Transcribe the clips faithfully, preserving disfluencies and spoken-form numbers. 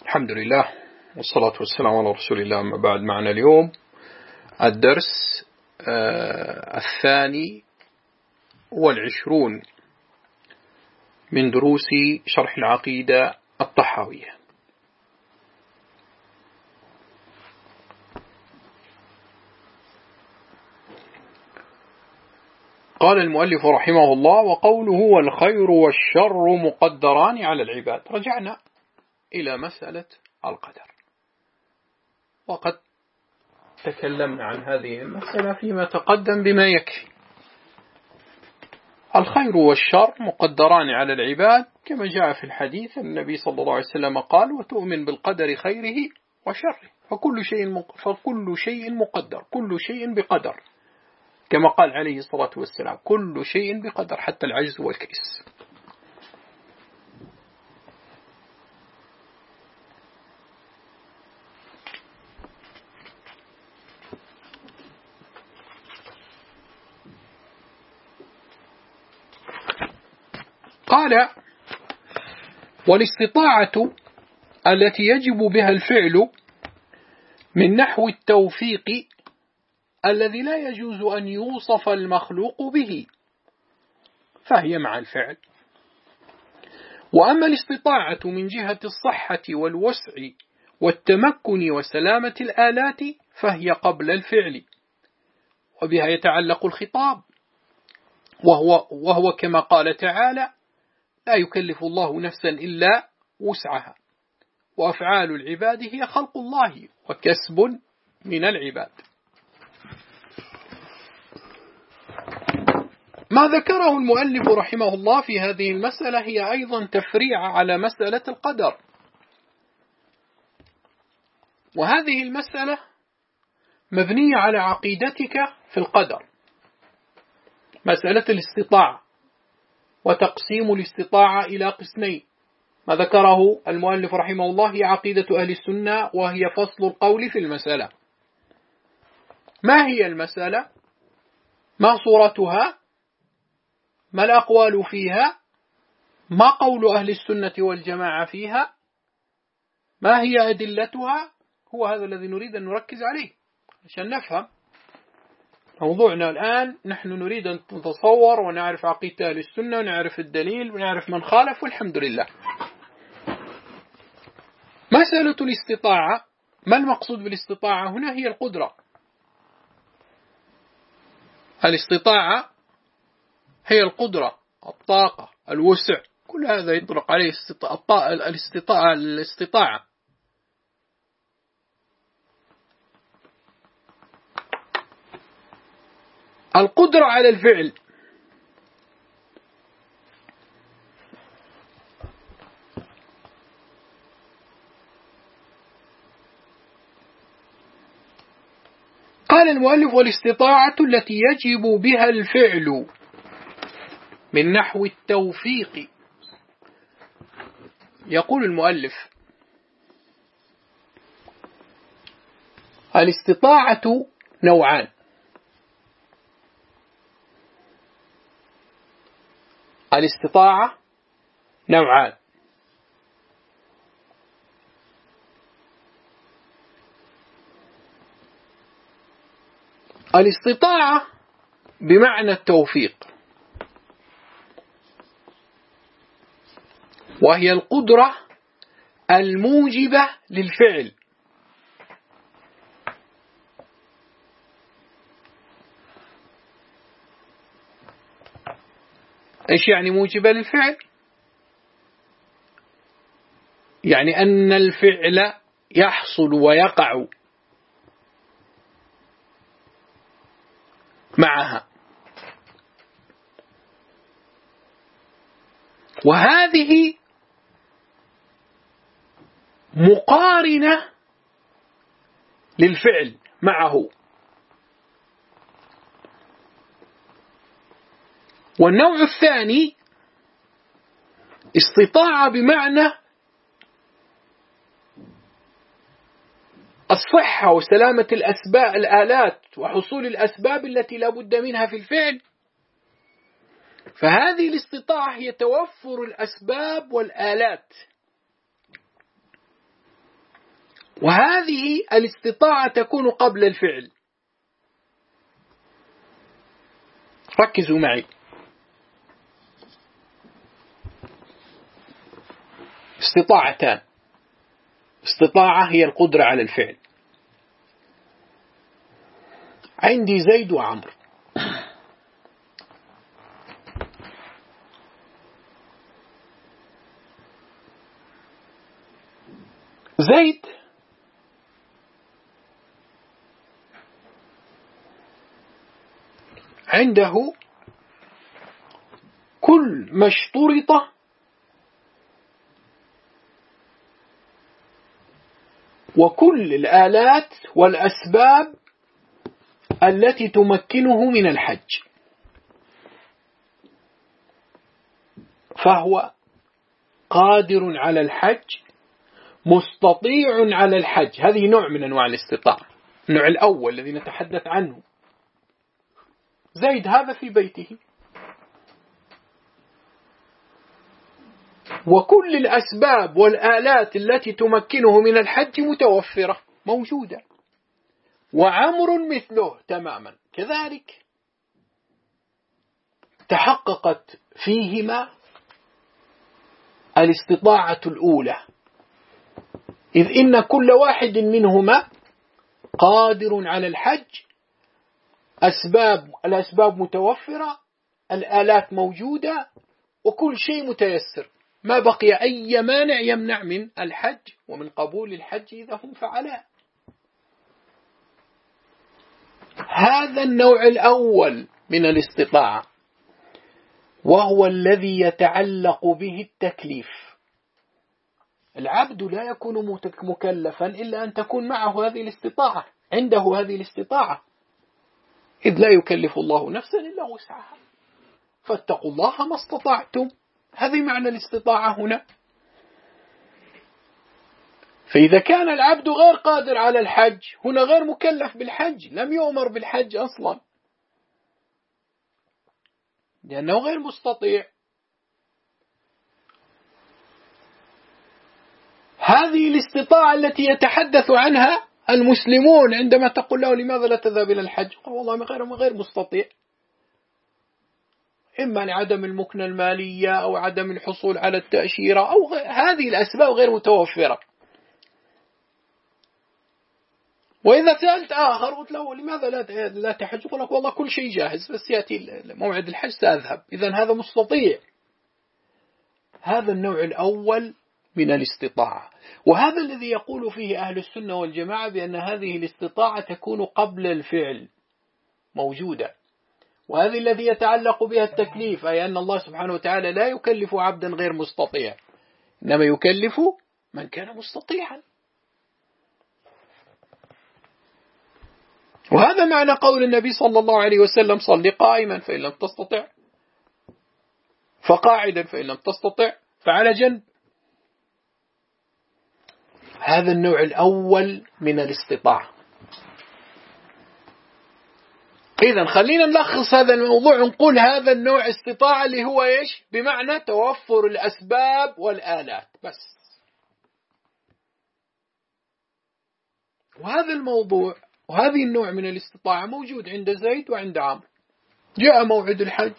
الحمد لله والصلاة والسلام على رسول الله. أما بعد، معنا اليوم الدرس آه الثاني والعشرون من دروس شرح العقيدة الطحاوية. قال المؤلف رحمه الله: وقوله والخير والشر مقدران على العباد. رجعنا إلى مسألة القدر، وقد تكلمنا عن هذه المسألة فيما تقدم بما يكفي. الخير والشر مقدران على العباد كما جاء في الحديث. النبي صلى الله عليه وسلم قال: وتؤمن بالقدر خيره وشره، فكل شيء فكل شيء مقدر، كل شيء بقدر، كما قال عليه الصلاة والسلام: كل شيء بقدر حتى العجز والكيس. قال: والاستطاعة التي يجب بها الفعل من نحو التوفيق الذي لا يجوز أن يوصف المخلوق به، فهي مع الفعل. وأما الاستطاعة من جهة الصحة والوسع والتمكن وسلامة الآلات فهي قبل الفعل، وبها يتعلق الخطاب، وهو, وهو كما قال تعالى: لا يكلف الله نفسا إلا وسعها، وأفعال العباد هي خلق الله وكسب من العباد. ما ذكره المؤلف رحمه الله في هذه المسألة هي أيضا تفريع على مسألة القدر، وهذه المسألة مبنية على عقيدتك في القدر، مسألة الاستطاعة وتقسيم الاستطاعة إلى قسمين. ما ذكره المؤلف رحمه الله هي عقيدة أهل السنة، وهي فصل القول في المسألة. ما هي المسألة؟ ما صورتها؟ ما الأقوال فيها؟ ما قول أهل السنة والجماعة فيها؟ ما هي أدلتها؟ هو هذا الذي نريد أن نركز عليه عشان نفهم موضوعنا الآن. نحن نريد أن نتصور ونعرف عقيدة أهل السنة ونعرف الدليل ونعرف من خالف، والحمد لله. مسألة الاستطاعة، ما المقصود بالاستطاعة هنا؟ هي القدرة. الاستطاعة هي القدرة، الطاقة، الوسع، كل هذا يطلق عليه الاستطاعة. الاستطاعة القدرة على الفعل. قال المؤلف: والاستطاعة التي يجب بها الفعل من نحو التوفيق. يقول المؤلف: الاستطاعة نوعان. الاستطاعة نوعان. الاستطاعة بمعنى التوفيق، وهي القدرة الموجبة للفعل. إيش يعني موجبة للفعل؟ يعني أن الفعل يحصل ويقع معها، وهذه مقارنة للفعل معه. والنوع الثاني استطاعة بمعنى الصحة وسلامة الأسباب الآلات وحصول الأسباب التي لا بد منها في الفعل. فهذه الاستطاعة هي توفر الأسباب والآلات وهذه الاستطاعة تكون قبل الفعل. ركزوا معي. استطاعتان. استطاعة هي القدرة على الفعل. عندي زيد وعمر. زيد عنده كل ما اشترط وكل الآلات والأسباب التي تمكنه من الحج، فهو قادر على الحج، مستطيع على الحج. هذه نوع من أنواع الاستطاعة، النوع الأول الذي نتحدث عنه. زيد هذا في بيته وكل الأسباب والآلات التي تمكنه من الحج متوفرة موجودة. وعمر مثله تماما كذلك، تحققت فيهما الاستطاعة الأولى، إذ إن كل واحد منهما قادر على الحج، أسباب الأسباب متوفرة، الآلات موجودة، وكل شيء متيسر، ما بقي أي مانع يمنع من الحج ومن قبول الحج إذا هم فعلاه. هذا النوع الأول من الاستطاعة، وهو الذي يتعلق به التكليف. العبد لا يكون مكلفا إلا أن تكون معه هذه الاستطاعة، عنده هذه الاستطاعة، إذ لا يكلف الله نفسا إلا وسعها، فاتقوا الله ما استطعتم. هذه معنى الاستطاعة هنا. فإذا كان العبد غير قادر على الحج، هنا غير مكلف بالحج، لم يؤمر بالحج أصلا لأنه غير مستطيع. هذه الاستطاعة التي يتحدث عنها المسلمون عندما تقول له لماذا لا تذهب إلى الحج؟ قال والله غير غير مستطيع، إما لعدم المكنة المالية أو عدم الحصول على التأشيرة أو هذه الأسباب غير متوفرة. وإذا سألت آخر قلت له لماذا لا لا تحج؟ يقول لك والله كل شيء جاهز، بس يأتي موعد الحج سأذهب. إذن هذا مستطيع. هذا النوع الأول من الاستطاعة، وهذا الذي يقول فيه أهل السنة والجماعة بأن هذه الاستطاعة تكون قبل الفعل موجودة. وهذا الذي يتعلق بها التكليف، أي أن الله سبحانه وتعالى لا يكلف عبدا غير مستطيع، إنما يكلف من كان مستطيعا. وهذا معنى قول النبي صلى الله عليه وسلم صل قائما فإن لم تستطع فقاعدا فإن لم تستطع فعلى جنب. هذا النوع الأول من الاستطاعة. إذن خلينا نلخص هذا الموضوع ونقول هذا النوع استطاعة اللي هو إيش؟ بمعنى توفر الأسباب والآلات بس. وهذا الموضوع وهذه النوع من الاستطاعة موجود عند زيد وعند عمرو. جاء موعد الحج،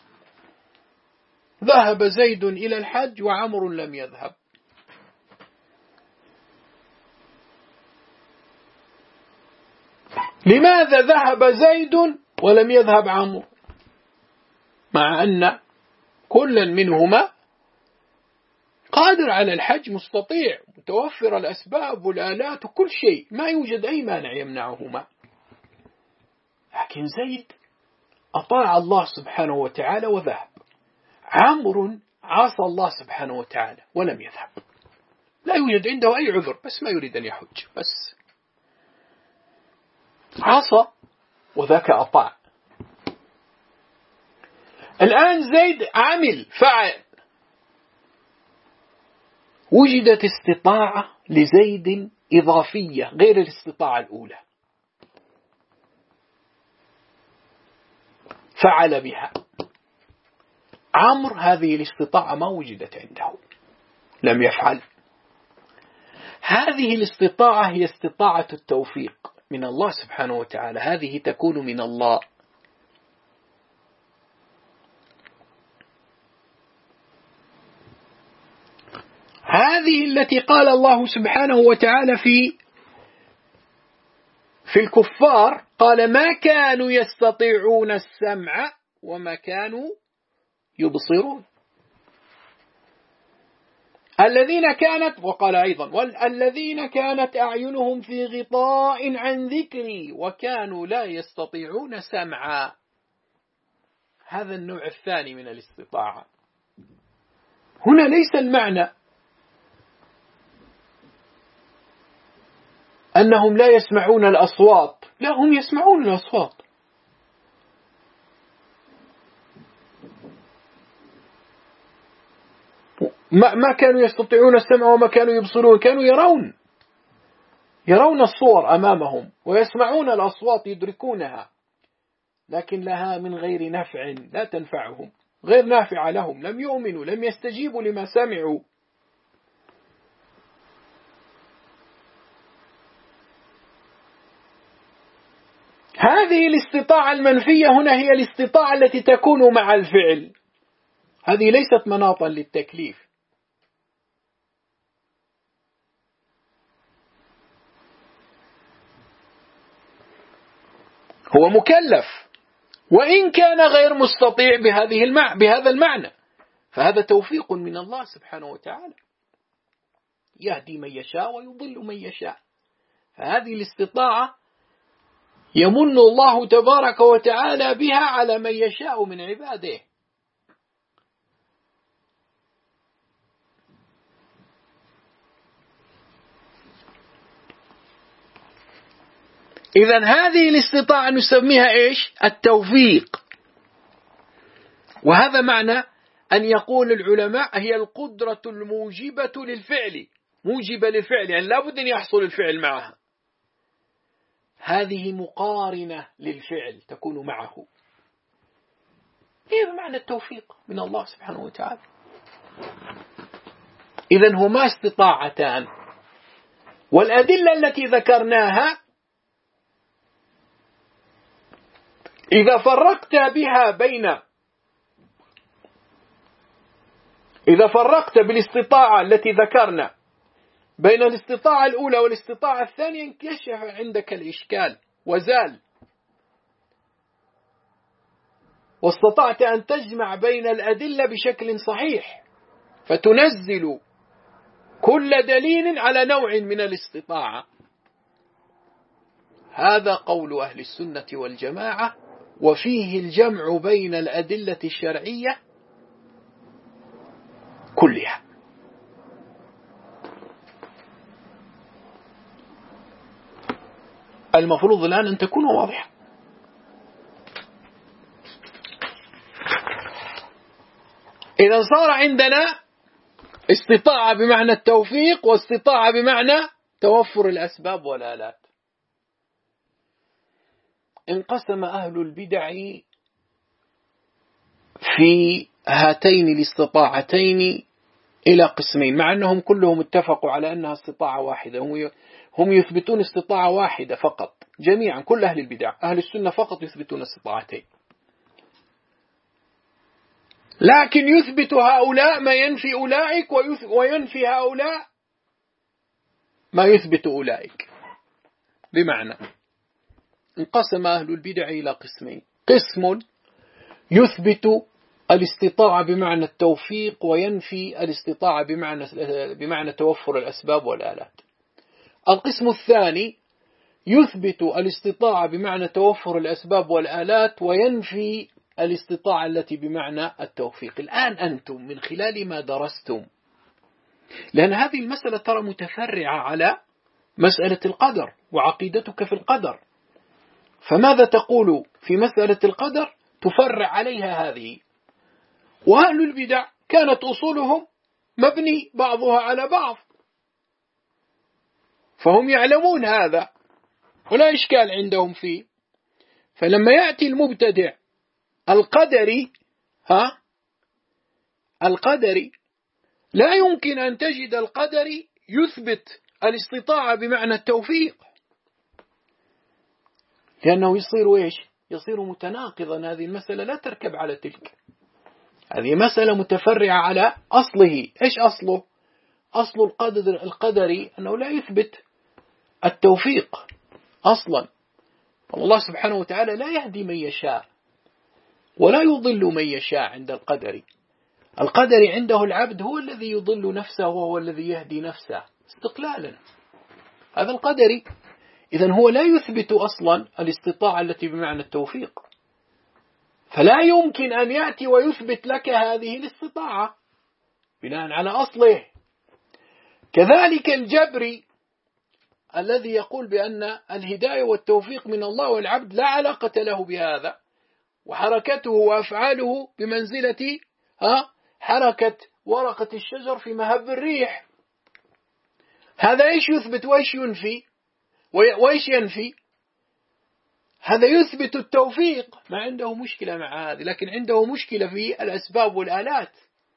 ذهب زيد إلى الحج وعمرو لم يذهب. لماذا ذهب زيد ولم يذهب عمرو؟ مع أن كل منهما قادر على الحج، مستطيع، متوفر الأسباب والآلات وكل شيء، ما يوجد أي مانع يمنعهما. لكن زيد أطاع الله سبحانه وتعالى وذهب، عمرو عصى الله سبحانه وتعالى ولم يذهب. لا يوجد عنده أي عذر، بس ما يريد أن يحج، بس عصى وذاك أطاع. الآن زيد عمل فعل، وجدت استطاعة لزيد إضافية غير الاستطاعة الأولى، فعل بها. عمرو هذه الاستطاعة ما وجدت عنده، لم يفعل. هذه الاستطاعة هي استطاعة التوفيق من الله سبحانه وتعالى، هذه تكون من الله. هذه التي قال الله سبحانه وتعالى في في الكفار، قال ما كانوا يستطيعون السمع وما كانوا يبصرون. الذين كانت، وقال أيضا والذين كانت أعينهم في غطاء عن ذكري وكانوا لا يستطيعون سمعا. هذا النوع الثاني من الاستطاعة. هنا ليس المعنى أنهم لا يسمعون الأصوات، لا، هم يسمعون الأصوات، ما ما كانوا يستطيعون السمع وما كانوا يبصرون، كانوا يرون يرون الصور أمامهم ويسمعون الأصوات يدركونها، لكن لها من غير نفع، لا تنفعهم، غير نافعة لهم، لم يؤمنوا، لم يستجيبوا لما سمعوا. هذه الاستطاعة المنفية هنا هي الاستطاعة التي تكون مع الفعل، هذه ليست مناطا للتكليف. هو مكلف وإن كان غير مستطيع بهذه المع... بهذا المعنى، فهذا توفيق من الله سبحانه وتعالى، يهدي من يشاء ويضل من يشاء. فهذه الاستطاعة يمن الله تبارك وتعالى بها على من يشاء من عباده. إذن هذه الاستطاعة نسميها إيش؟ التوفيق. وهذا معنى أن يقول العلماء هي القدرة الموجبة للفعل، موجبة للفعل، يعني لابد أن يحصل الفعل معها. هذه مقارنة للفعل تكون معه، هي بمعنى التوفيق من الله سبحانه وتعالى. إذن هما استطاعتان، والأدلة التي ذكرناها إذا فرقت بها بين إذا فرقت بالاستطاعة التي ذكرنا بين الاستطاعة الأولى والاستطاعة الثانية انكشف عندك الإشكال وزال، واستطعت أن تجمع بين الأدلة بشكل صحيح، فتنزل كل دليل على نوع من الاستطاعة. هذا قول أهل السنة والجماعة، وفيه الجمع بين الأدلة الشرعية كلها. المفروض الآن أن تكون واضحة. إذا صار عندنا استطاعة بمعنى التوفيق، واستطاعة بمعنى توفر الأسباب والآلات. انقسم أهل البدع في هاتين الاستطاعتين إلى قسمين، مع أنهم كلهم اتفقوا على أنها استطاعة واحدة، هم يثبتون استطاعة واحدة فقط جميعا، كل أهل البدع. أهل السنة فقط يثبتون استطاعتين، لكن يثبت هؤلاء ما ينفي أولئك، وينفي هؤلاء ما يثبت أولئك. بمعنى انقسم أهل البدع إلى قسمين: قسم يثبت الاستطاعة بمعنى التوفيق وينفي الاستطاعة بمعنى بمعنى توفر الأسباب والآلات. القسم الثاني يثبت الاستطاعة بمعنى توفر الأسباب والآلات وينفي الاستطاعة التي بمعنى التوفيق. الآن أنتم من خلال ما درستم، لأن هذه المسألة ترى متفرعة على مسألة القدر وعقيدتك في القدر، فماذا تقول في مسألة القدر تفرع عليها هذه. وأهل البدع كانت أصولهم مبني بعضها على بعض، فهم يعلمون هذا ولا إشكال عندهم فيه. فلما يأتي المبتدع القدري ها القدري لا يمكن أن تجد القدري يثبت الاستطاعة بمعنى التوفيق، لأنه يصير إيش؟ يصير متناقضا. هذه المسألة لا تركب على تلك، هذه مسألة متفرعة على أصله. إيش أصله؟ أصل القدر القدري أنه لا يثبت التوفيق أصلا. الله سبحانه وتعالى لا يهدي من يشاء ولا يضل من يشاء. عند القدر القدر عنده العبد هو الذي يضل نفسه وهو الذي يهدي نفسه استقلالا. هذا القدري. إذن هو لا يثبت أصلا الاستطاعة التي بمعنى التوفيق، فلا يمكن أن يأتي ويثبت لك هذه الاستطاعة بناء على أصله. كذلك الجبري الذي يقول بأن الهداية والتوفيق من الله والعبد لا علاقة له بهذا، وحركته وأفعاله بمنزلة ها حركة ورقة الشجر في مهب الريح. هذا إيش يثبت وإيش ينفي وإيش ينفي؟ هذا يثبت التوفيق، ما عنده مشكلة مع هذا، لكن عنده مشكلة في الأسباب والآلات،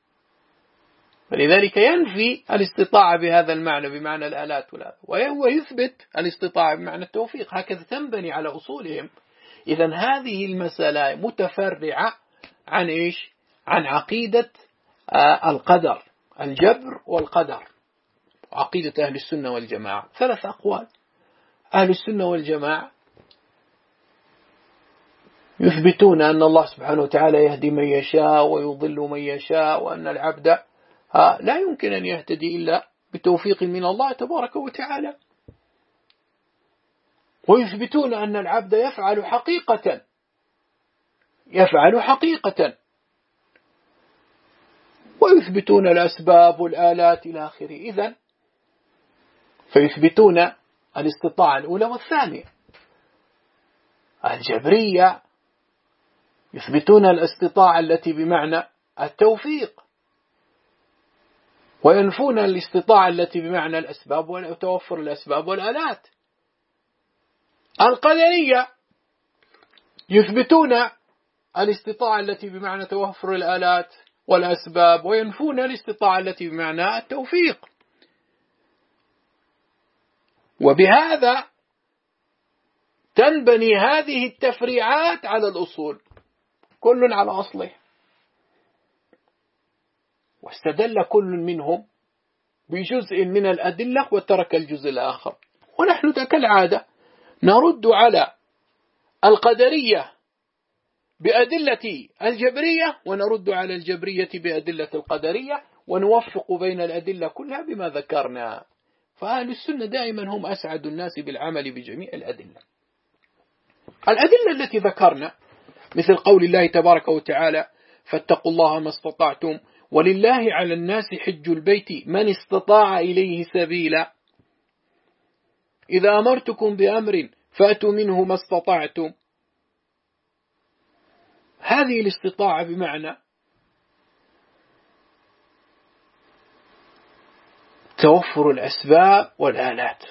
فلذلك ينفي الاستطاعة بهذا المعنى بمعنى الآلات والآلات، وهو يثبت الاستطاعة بمعنى التوفيق. هكذا تنبني على أصولهم. إذن هذه المسألة متفرعة عن إيش؟ عن عقيدة القدر، الجبر والقدر. عقيدة أهل السنة والجماعة ثلاث أقوال. أهل السنة والجماعة يثبتون أن الله سبحانه وتعالى يهدي من يشاء ويضل من يشاء، وأن العبد لا يمكن أن يهتدي إلا بتوفيق من الله تبارك وتعالى. ويثبتون أن العبد يفعل حقيقة يفعل حقيقة ويثبتون الأسباب والآلات إلى آخره. إذن فيثبتون الاستطاعة الأولى والثانية. الجبرية يثبتون الاستطاعة التي بمعنى التوفيق، وينفون الاستطاعة التي بمعنى الأسباب وتوفر الأسباب والآلات. القدرية يثبتون الاستطاعة التي بمعنى توفر الآلات والأسباب، وينفون الاستطاعة التي بمعنى التوفيق. وبهذا تنبني هذه التفريعات على الأصول، كل على أصله، واستدل كل منهم بجزء من الأدلة وترك الجزء الآخر. ونحن كالعادة نرد على القدرية بأدلة الجبرية، ونرد على الجبرية بأدلة القدرية، ونوفق بين الأدلة كلها بما ذكرنا. فأهل السنة دائما هم أسعد الناس بالعمل بجميع الأدلة. الأدلة التي ذكرنا مثل قول الله تبارك وتعالى: فاتقوا الله ما استطعتم ولله على الناس حج البيت من استطاع إليه سبيلا، إذا أمرتكم بأمر فأتوا منه ما استطعتم. هذه الاستطاعة بمعنى توفر الأسباب والآلات.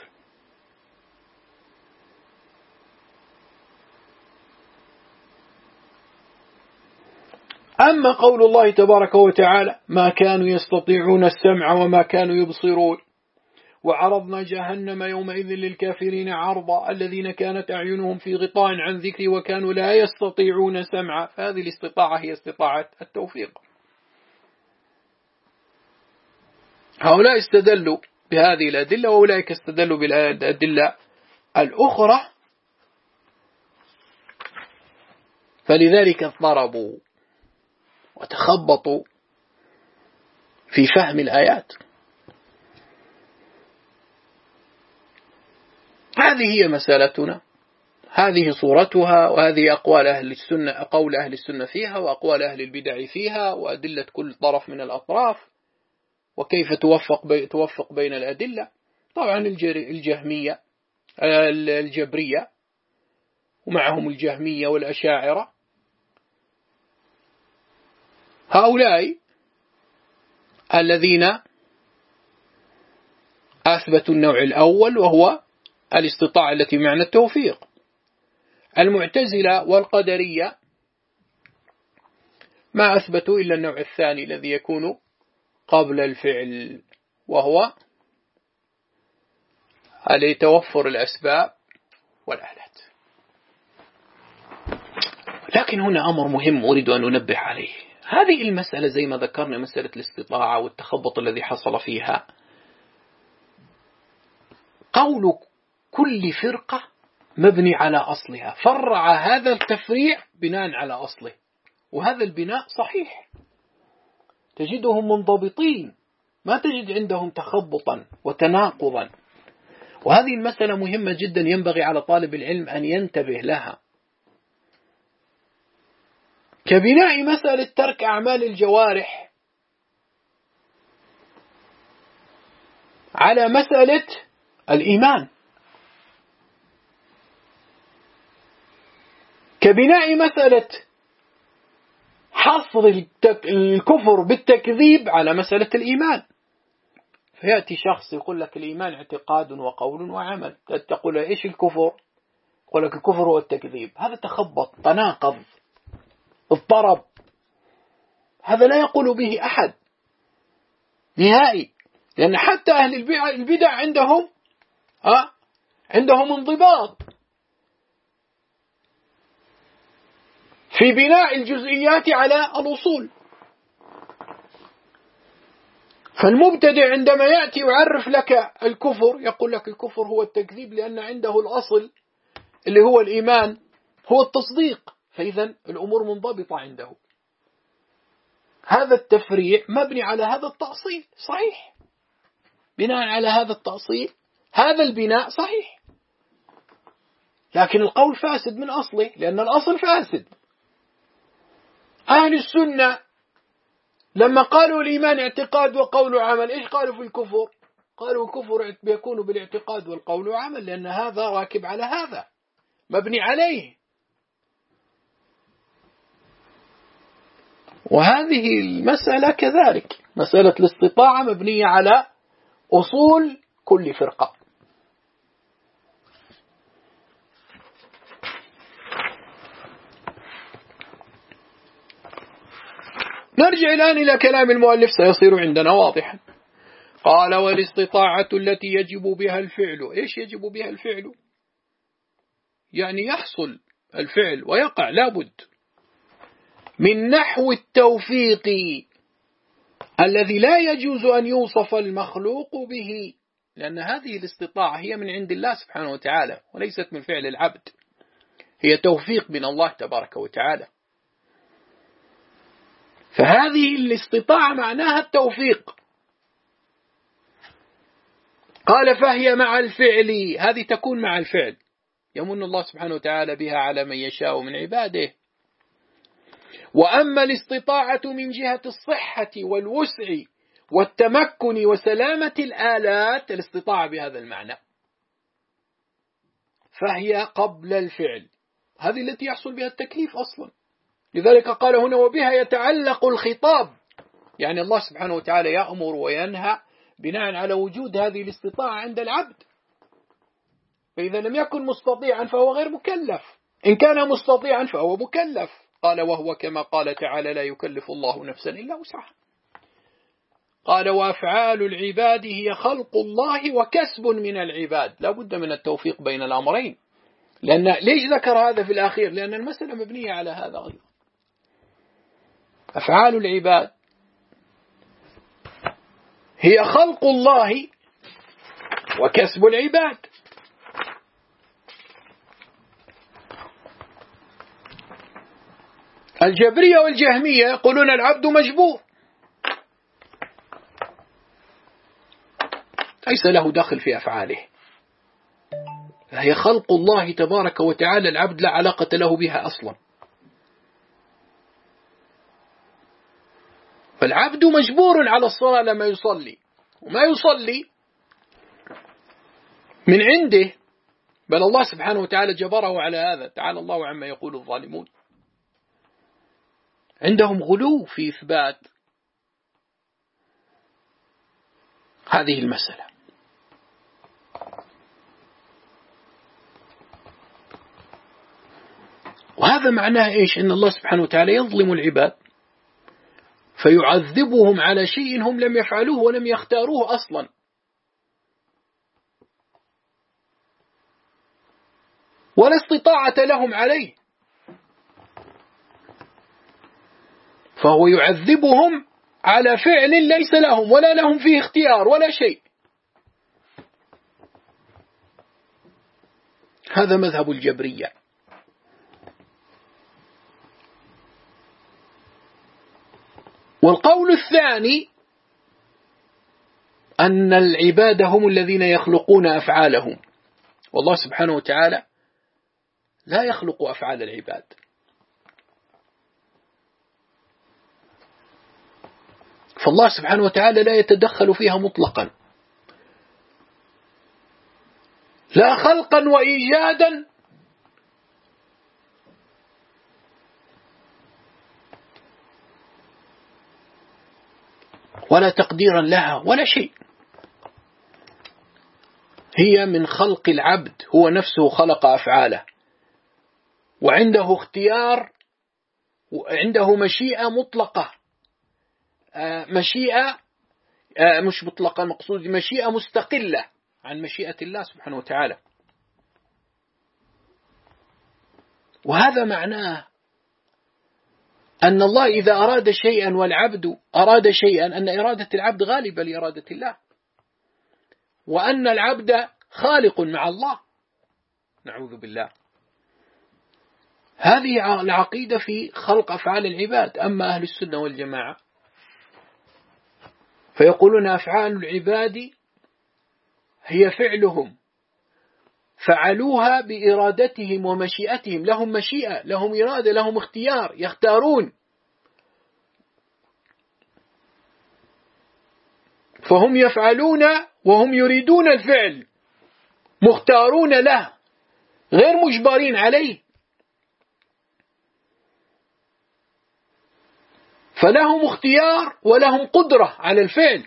أما قول الله تبارك وتعالى: ما كانوا يستطيعون السمع وما كانوا يبصرون، وعرضنا جهنم يومئذ للكافرين عرضا الذين كانت أعينهم في غطاء عن ذكري وكانوا لا يستطيعون سمعا. فهذه الاستطاعة هي استطاعة التوفيق. هؤلاء استدلوا بهذه الأدلة، وأولئك استدلوا بالأدلة الأخرى، فلذلك اضطربوا وتخبطوا في فهم الآيات. هذه هي مسألتنا، هذه صورتها، وهذه أقوال أهل السنة، قول أهل السنة فيها، وأقوال أهل البدع فيها، وأدلة كل طرف من الأطراف، وكيف توفق بي توفق بين الأدلة. طبعا الجهمية الجبرية ومعهم الجهمية والأشاعرة، هؤلاء الذين أثبتوا النوع الأول وهو الاستطاعة التي معنى التوفيق. المعتزلة والقدرية ما أثبتوا إلا النوع الثاني الذي يكون قبل الفعل، وهو لتوفر الأسباب والآلات. لكن هنا أمر مهم أريد أن أنبه عليه. هذه المسألة زي ما ذكرنا، مسألة الاستطاعة والتخبط الذي حصل فيها، قول كل فرقة مبني على أصلها، فرع هذا التفريع بناء على أصله، وهذا البناء صحيح، تجدهم منضبطين، ما تجد عندهم تخبطا وتناقضا. وهذه المسألة مهمة جدا، ينبغي على طالب العلم أن ينتبه لها، كبناء مسألة ترك أعمال الجوارح على مسألة الإيمان، كبناء مسألة حصر الكفر بالتكذيب على مسألة الإيمان. فيأتي شخص يقول لك الإيمان اعتقاد وقول وعمل، تقول إيش الكفر؟ يقول لك الكفر هو التكذيب. هذا تخبط، تناقض، اضطرب، هذا لا يقول به أحد نهائي، لأن حتى أهل البدع عندهم ها عندهم انضباط في بناء الجزئيات على الأصول. فالمبتدع عندما يأتي يعرف لك الكفر يقول لك الكفر هو التكذيب، لأن عنده الأصل اللي هو الإيمان هو التصديق، فإذا الأمور منضبطة عنده. هذا التفريع مبني على هذا التأصيل صحيح، بناء على هذا التأصيل هذا البناء صحيح، لكن القول فاسد من أصله، لأن الأصل فاسد. أهل السنة لما قالوا الإيمان اعتقاد وقول وعمل، إيش قالوا في الكفر؟ قالوا الكفر بيكون بالاعتقاد والقول وعمل، لأن هذا راكب على هذا، مبني عليه. وهذه المسألة كذلك، مسألة الاستطاعة مبنية على أصول كل فرقة. نرجع الآن إلى كلام المؤلف سيصير عندنا واضحا. قال والاستطاعة التي يجب بها الفعل. إيش يجب بها الفعل؟ يعني يحصل الفعل ويقع لابد، من نحو التوفيق الذي لا يجوز أن يوصف المخلوق به، لأن هذه الاستطاعة هي من عند الله سبحانه وتعالى وليست من فعل العبد، هي توفيق من الله تبارك وتعالى. فهذه الاستطاعة معناها التوفيق. قال فهي مع الفعل، هذه تكون مع الفعل، يمن الله سبحانه وتعالى بها على من يشاء من عباده. وأما الاستطاعة من جهة الصحة والوسع والتمكن وسلامة الآلات، الاستطاعة بهذا المعنى، فهي قبل الفعل، هذه التي يحصل بها التكليف أصلا. لذلك قال هنا وبها يتعلق الخطاب، يعني الله سبحانه وتعالى يأمر وينهى بناء على وجود هذه الاستطاعة عند العبد. فإذا لم يكن مستطيعا فهو غير مكلف، إن كان مستطيعا فهو مكلف. قال وهو كما قال تعالى لا يكلف الله نفسا إلا وسعها. قال وأفعال العباد هي خلق الله وكسب من العباد، لا بد من التوفيق بين الأمرين. لأن ليش ذكر هذا في الأخير؟ لأن المسألة مبنية على هذا أيضا. أفعال العباد هي خلق الله وكسب العباد. الجبرية والجهمية يقولون العبد مجبور، ليس له دخل في أفعاله، فهي خلق الله تبارك وتعالى، العبد لا علاقة له بها أصلا. فالعبد مجبور على الصلاة لما يصلي، وما يصلي من عنده، بل الله سبحانه وتعالى جبره على هذا. تعالى الله عما يقول الظالمون. عندهم غلو في إثبات هذه المسألة. وهذا معناه إيش؟ إن الله سبحانه وتعالى يظلم العباد فيعذبهم على شيء هم لم يفعلوه ولم يختاروه أصلا. ولا استطاعة لهم عليه، فهو يعذبهم على فعل ليس لهم ولا لهم فيه اختيار ولا شيء. هذا مذهب الجبرية. والقول الثاني أن العباد هم الذين يخلقون أفعالهم، والله سبحانه وتعالى لا يخلق أفعال العباد. فالله سبحانه وتعالى لا يتدخل فيها مطلقا، لا خلقا وإيجادا ولا تقديرا لها ولا شيء. هي من خلق العبد، هو نفسه خلق أفعاله، وعنده اختيار، وعنده مشيئة مطلقة، مشيئة مش مطلقة، مقصود مشيئة مستقلة عن مشيئة الله سبحانه وتعالى. وهذا معناه أن الله إذا أراد شيئا والعبد أراد شيئا، أن إرادة العبد غالبة لإرادة الله، وأن العبد خالق مع الله، نعوذ بالله. هذه العقيدة في خلق أفعال العباد. أما أهل السنة والجماعة فيقولون أفعال العباد هي فعلهم، فعلوها بإرادتهم ومشيئتهم، لهم مشيئة، لهم إرادة، لهم اختيار، يختارون، فهم يفعلون وهم يريدون الفعل، مختارون له، غير مجبرين عليه، فلهم اختيار ولهم قدرة على الفعل.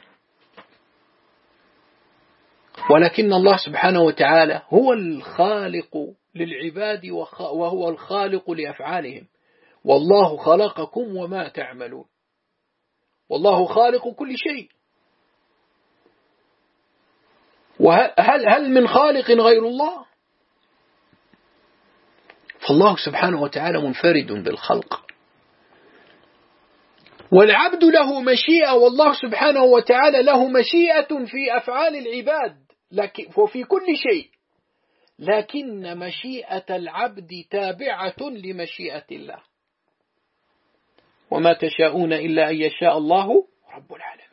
ولكن الله سبحانه وتعالى هو الخالق للعباد وهو الخالق لأفعالهم. والله خلقكم وما تعملون، والله خالق كل شيء. وهل هل من خالق غير الله؟ فالله سبحانه وتعالى منفرد بالخلق، والعبد له مشيئة، والله سبحانه وتعالى له مشيئة في أفعال العباد وفي كل شيء، لكن مشيئة العبد تابعة لمشيئة الله. وما تشاءون إلا أن يشاء الله رب العالمين.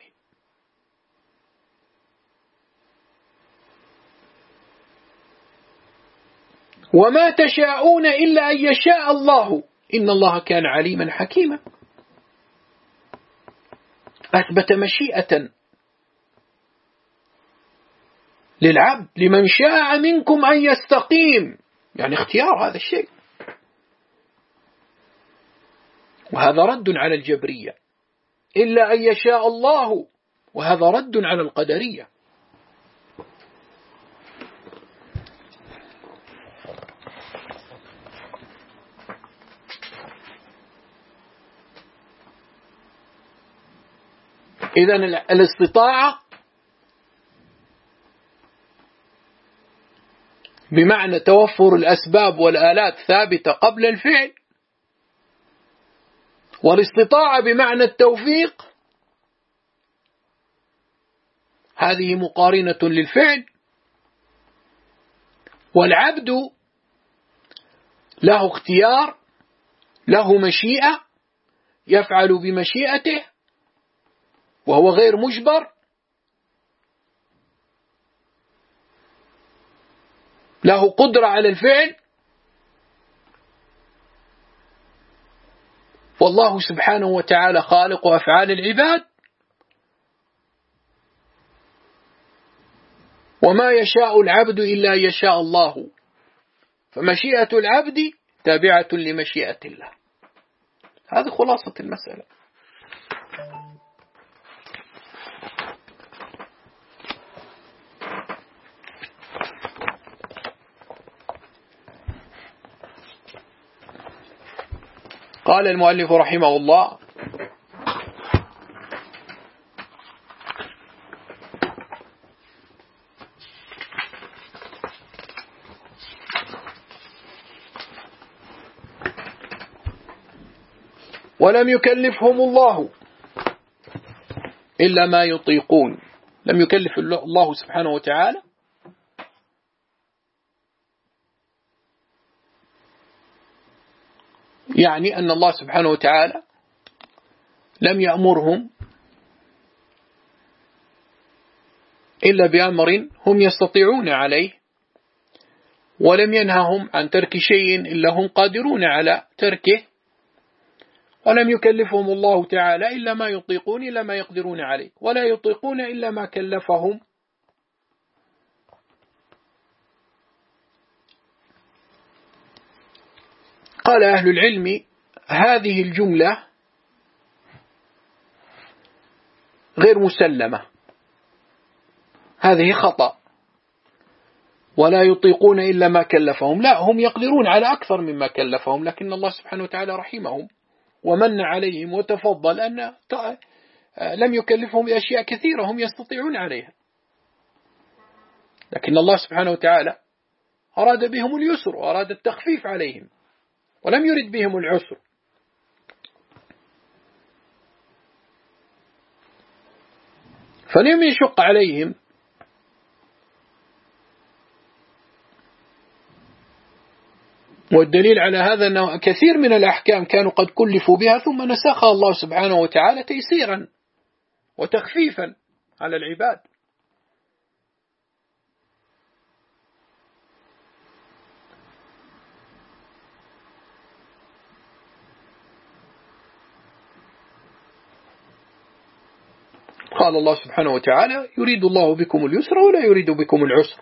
وما تشاءون إلا أن يشاء الله إن الله كان عليما حكيما. أثبت مشيئة للعبد لمن شاء منكم أن يستقيم، يعني اختيار هذا الشيء. وهذا رد على الجبرية، إلا أن يشاء الله، وهذا رد على القدرية. إذن الاستطاعة بمعنى توفر الأسباب والآلات ثابتة قبل الفعل، والاستطاعة بمعنى التوفيق، هذه مقارنة للفعل. والعبد له اختيار، له مشيئة، يفعل بمشيئته وهو غير مجبر، له قدرة على الفعل. والله سبحانه وتعالى خالق أفعال العباد، وما يشاء العبد إلا يشاء الله، فمشيئة العبد تابعة لمشيئة الله. هذه خلاصة المسألة. قال المؤلف رحمه الله: ولم يكلفهم الله إلا ما يطيقون. لم يكلف الله سبحانه وتعالى يعني أن الله سبحانه وتعالى لم يأمرهم إلا بأمر هم يستطيعون عليه، ولم ينههم عن ترك شيء إلا هم قادرون على تركه، ولم يكلفهم الله تعالى إلا ما يطيقون إلا ما يقدرون عليه، ولا يطيقون إلا ما كلفهم. قال أهل العلم هذه الجملة غير مسلمة، هذه خطأ، ولا يطيقون إلا ما كلفهم. لا، هم يقدرون على أكثر مما كلفهم، لكن الله سبحانه وتعالى رحمهم ومن عليهم وتفضل أن لم يكلفهم بأشياء كثيرة هم يستطيعون عليها، لكن الله سبحانه وتعالى أراد بهم اليسر وأراد التخفيف عليهم، ولم يرد بهم العسر. فلم يشق عليهم، والدليل على هذا أنه كثير من الأحكام كانوا قد كلفوا بها ثم نسخها الله سبحانه وتعالى تيسيرا وتخفيفا على العباد. قال الله سبحانه وتعالى يريد الله بكم اليسر ولا يريد بكم العسر.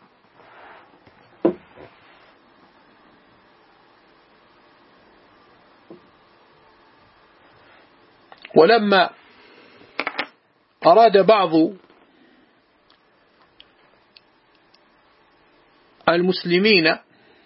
ولما أراد بعض المسلمين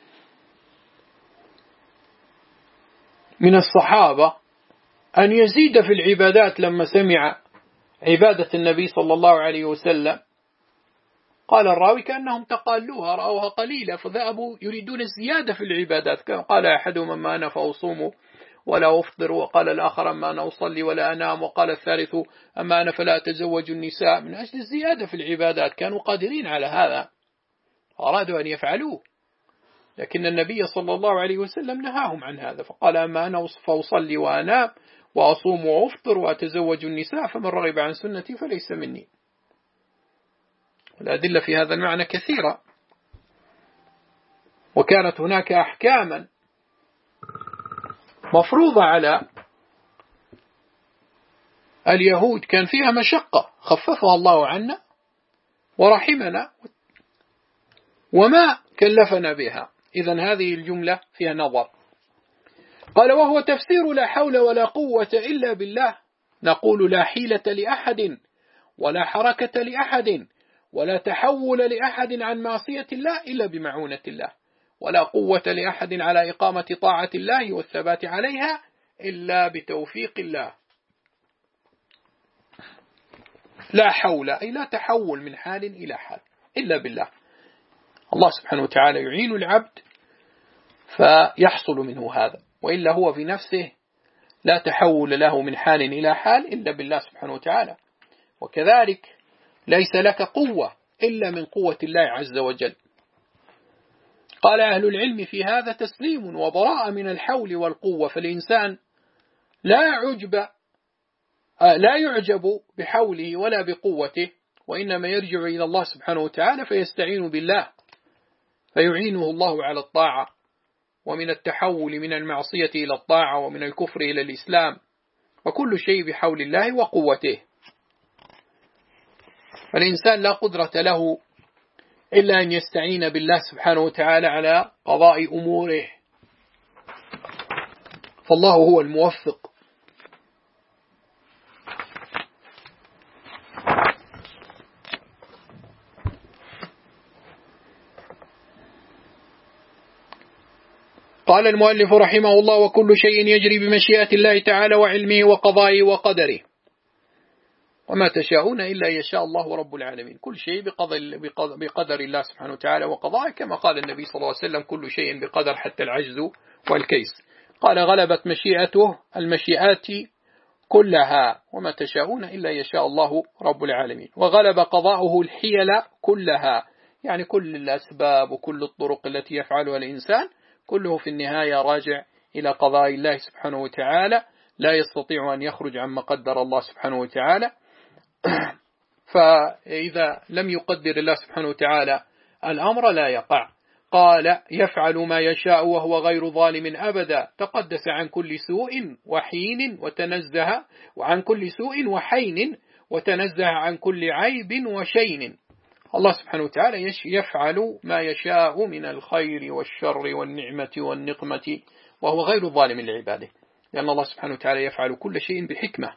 من الصحابة أن يزيد في العبادات لما سمع عبادة النبي صلى الله عليه وسلم، قال الراوي كأنهم تقالوها رأوها قليلة فذهبوا يريدون الزيادة في العبادات. قال أحدهم أما أنا فأصوم ولا أفطر، وقال الآخر أما أنا أصلي ولا أنام، وقال الثالث أما أنا فلا أتزوج النساء، من أجل الزيادة في العبادات. كانوا قادرين على هذا أرادوا أن يفعلوه، لكن النبي صلى الله عليه وسلم نهاهم عن هذا، فقال أما أنا فأصلي وأنام وأصوم وأفطر وأتزوج النساء فمن رغب عن سنتي فليس مني. الأدلة في هذا المعنى كثيرة، وكانت هناك أحكاما مفروضة على اليهود كان فيها مشقة خففها الله عنا ورحمنا وما كلفنا بها. إذن هذه الجملة فيها نظر. قال وهو تفسير لا حول ولا قوة إلا بالله، نقول لا حيلة لأحد ولا حركة لأحد ولا تحول لأحد عن معصية الله إلا بمعونة الله، ولا قوة لأحد على إقامة طاعة الله والثبات عليها إلا بتوفيق الله. لا حول أي لا تحول من حال إلى حال إلا بالله. الله سبحانه وتعالى يعين العبد فيحصل منه هذا، وإلا هو في نفسه لا تحول له من حال إلى حال إلا بالله سبحانه وتعالى. وكذلك ليس لك قوة إلا من قوة الله عز وجل. قال أهل العلم في هذا تسليم وبراءة من الحول والقوة، فالإنسان لا يعجب لا يعجب بحوله ولا بقوته، وإنما يرجع إلى الله سبحانه وتعالى فيستعين بالله فيعينه الله على الطاعة، ومن التحول من المعصية إلى الطاعة ومن الكفر إلى الإسلام، وكل شيء بحول الله وقوته. فالإنسان لا قدرة له إلا أن يستعين بالله سبحانه وتعالى على قضاء أموره، فالله هو الموفق. قال المؤلف رحمه الله وكل شيء يجري بمشيئة الله تعالى وعلمه وقضائه وقدره، وما تشاءون إلا يشاء الله رب العالمين. كل شيء بقدر, بقدر الله سبحانه وتعالى وقضائه، كما قال النبي صلى الله عليه وسلم كل شيء بقدر حتى العجز والكيس. قال غلبت مشيئته المشيئات كلها وما تشاءون إلا يشاء الله رب العالمين. وغلب قضاؤه الحيل كلها، يعني كل الأسباب وكل الطرق التي يفعلها الإنسان كله في النهاية راجع إلى قضاء الله سبحانه وتعالى، لا يستطيع أن يخرج عما قدر الله سبحانه وتعالى. فإذا لم يقدر الله سبحانه وتعالى الأمر لا يقع. قال يفعل ما يشاء وهو غير ظالم أبدا، تقدس عن كل سوء وحين وتنزه وعن كل سوء وحين وتنزه عن كل عيب وشين. الله سبحانه وتعالى يفعل ما يشاء من الخير والشر والنعمة والنقمة وهو غير ظالم لعباده، لأن الله سبحانه وتعالى يفعل كل شيء بحكمة.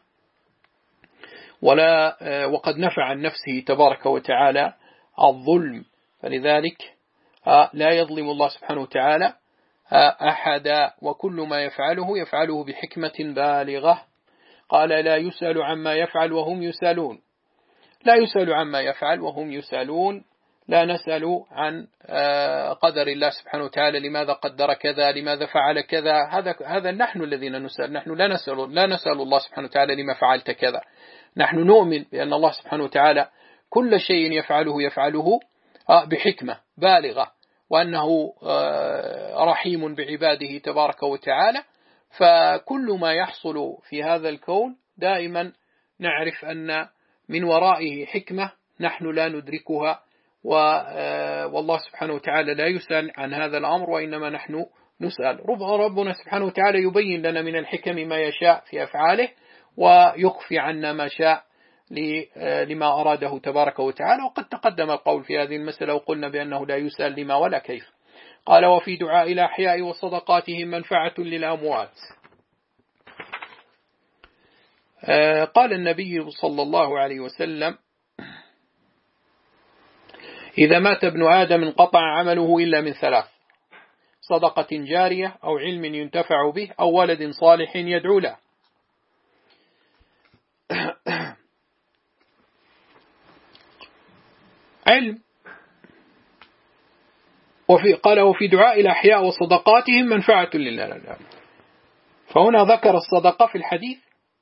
ولا وقد نفع عن نفسه تبارك وتعالى الظلم، فلذلك لا يظلم الله سبحانه وتعالى أحدا، وكل ما يفعله يفعله بحكمة بالغة. قال لا يسأل عما يفعل وهم يسألون، لا يسأل عما يفعل وهم يسألون. لا نسأل عن قدر الله سبحانه وتعالى، لماذا قدر كذا، لماذا فعل كذا، هذا هذا نحن الذين نسأل. نحن لا نسأل لا نسأل الله سبحانه وتعالى لما فعلت كذا. نحن نؤمن بأن الله سبحانه وتعالى كل شيء يفعله يفعله بحكمة بالغة، وأنه رحيم بعباده تبارك وتعالى. فكل ما يحصل في هذا الكون دائما نعرف أن من ورائه حكمة نحن لا ندركها، والله سبحانه وتعالى لا يسأل عن هذا الأمر، وإنما نحن نسأل. ربنا سبحانه وتعالى يبين لنا من الحكم ما يشاء في أفعاله، ويخفي عنا ما شاء لما أراده تبارك وتعالى. وقد تقدم القول في هذه المسألة وقلنا بأنه لا يسأل لما ولا كيف. قال وفي دعاء الأحياء وصدقاتهم منفعة للأموات. قال النبي صلى الله عليه وسلم إذا مات ابن آدم انقطع عمله إلا من ثلاث: صدقة جارية أو علم ينتفع به أو ولد صالح يدعو له. علم. وفي قال وفي دعاء الأحياء وصدقاتهم منفعة لله. فهنا ذكر الصدقة في الحديث،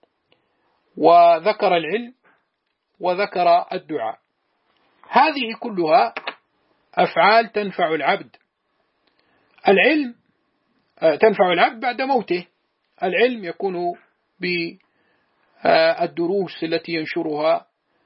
وذكر العلم، وذكر الدعاء. هذه كلها أفعال تنفع العبد. العلم تنفع العبد بعد موته. العلم يكون بالدروس التي ينشرها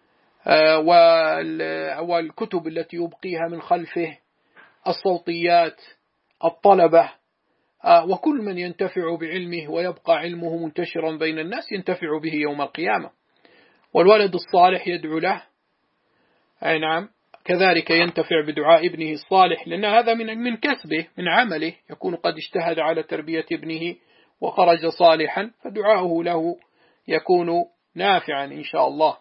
والكتب التي يبقيها من خلفه، الصوتيات، الطلبة، وكل من ينتفع بعلمه ويبقى علمه منتشرا بين الناس ينتفع به يوم القيامة. والولد الصالح يدعو له، أي نعم، كذلك ينتفع بدعاء ابنه الصالح، لأن هذا من من كسبه من عمله، يكون قد اجتهد على تربية ابنه وخرج صالحا، فدعاؤه له يكون نافعا إن شاء الله.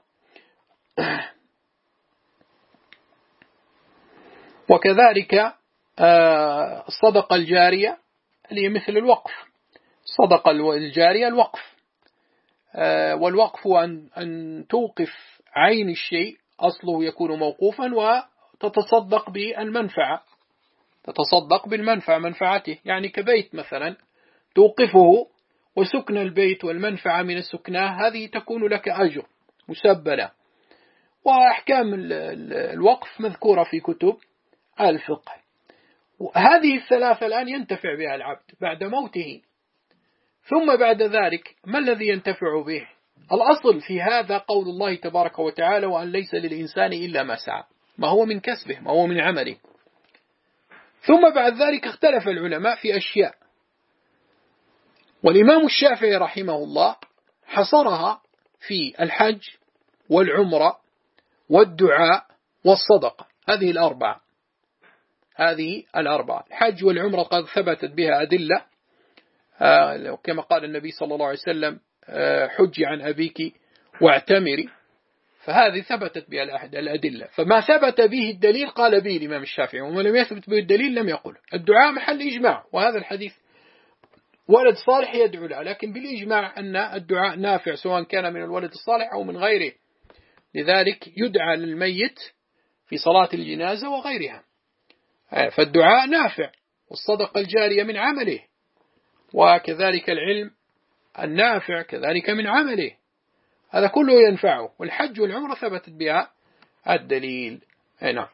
وكذلك الصدقة الجارية اللي مثل الوقف. الصدقة الجارية الوقف، والوقف أن توقف عين الشيء، أصله يكون موقوفا وتتصدق بالمنفعة، تتصدق بالمنفعة منفعته، يعني كبيت مثلا توقفه وسكن البيت والمنفعة من السكناه، هذه تكون لك أجر مسبلة. وأحكام الوقف مذكورة في كتب الفقه. هذه الثلاثة الآن ينتفع بها العبد بعد موته. ثم بعد ذلك ما الذي ينتفع به؟ الأصل في هذا قول الله تبارك وتعالى وأن ليس للإنسان إلا ما سعى، ما هو من كسبه، ما هو من عمله. ثم بعد ذلك اختلف العلماء في أشياء، والإمام الشافعي رحمه الله حصرها في الحج والعمرة والدعاء والصدقة. هذه الأربعة هذه الأربعة الحج والعمرة قد ثبتت بها أدلة، آه كما قال النبي صلى الله عليه وسلم آه حج عن أبيك واعتمري، فهذه ثبتت بها الأدلة. فما ثبت به الدليل قال به الإمام الشافعي، وما لم يثبت به الدليل لم يقل. الدعاء محل إجماع، وهذا الحديث ولد صالح يدعو له، لكن بالإجماع أن الدعاء نافع سواء كان من الولد الصالح أو من غيره. لذلك يدعى للميت في صلاة الجنازة وغيرها، فالدعاء نافع. والصدقة الجارية من عمله، وكذلك العلم النافع كذلك من عمله، هذا كله ينفعه. والحج والعمرة ثبتت بها الدليل. نعم.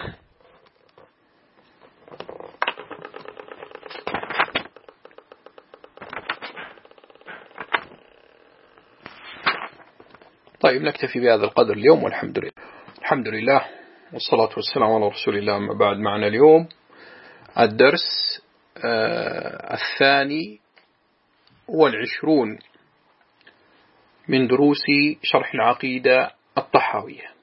طيب نكتفي بهذا القدر اليوم، والحمد لله. الحمد لله والصلاة والسلام على رسول الله. أما بعد، معنا اليوم الدرس آه الثاني والعشرون من دروس شرح العقيدة الطحاوية.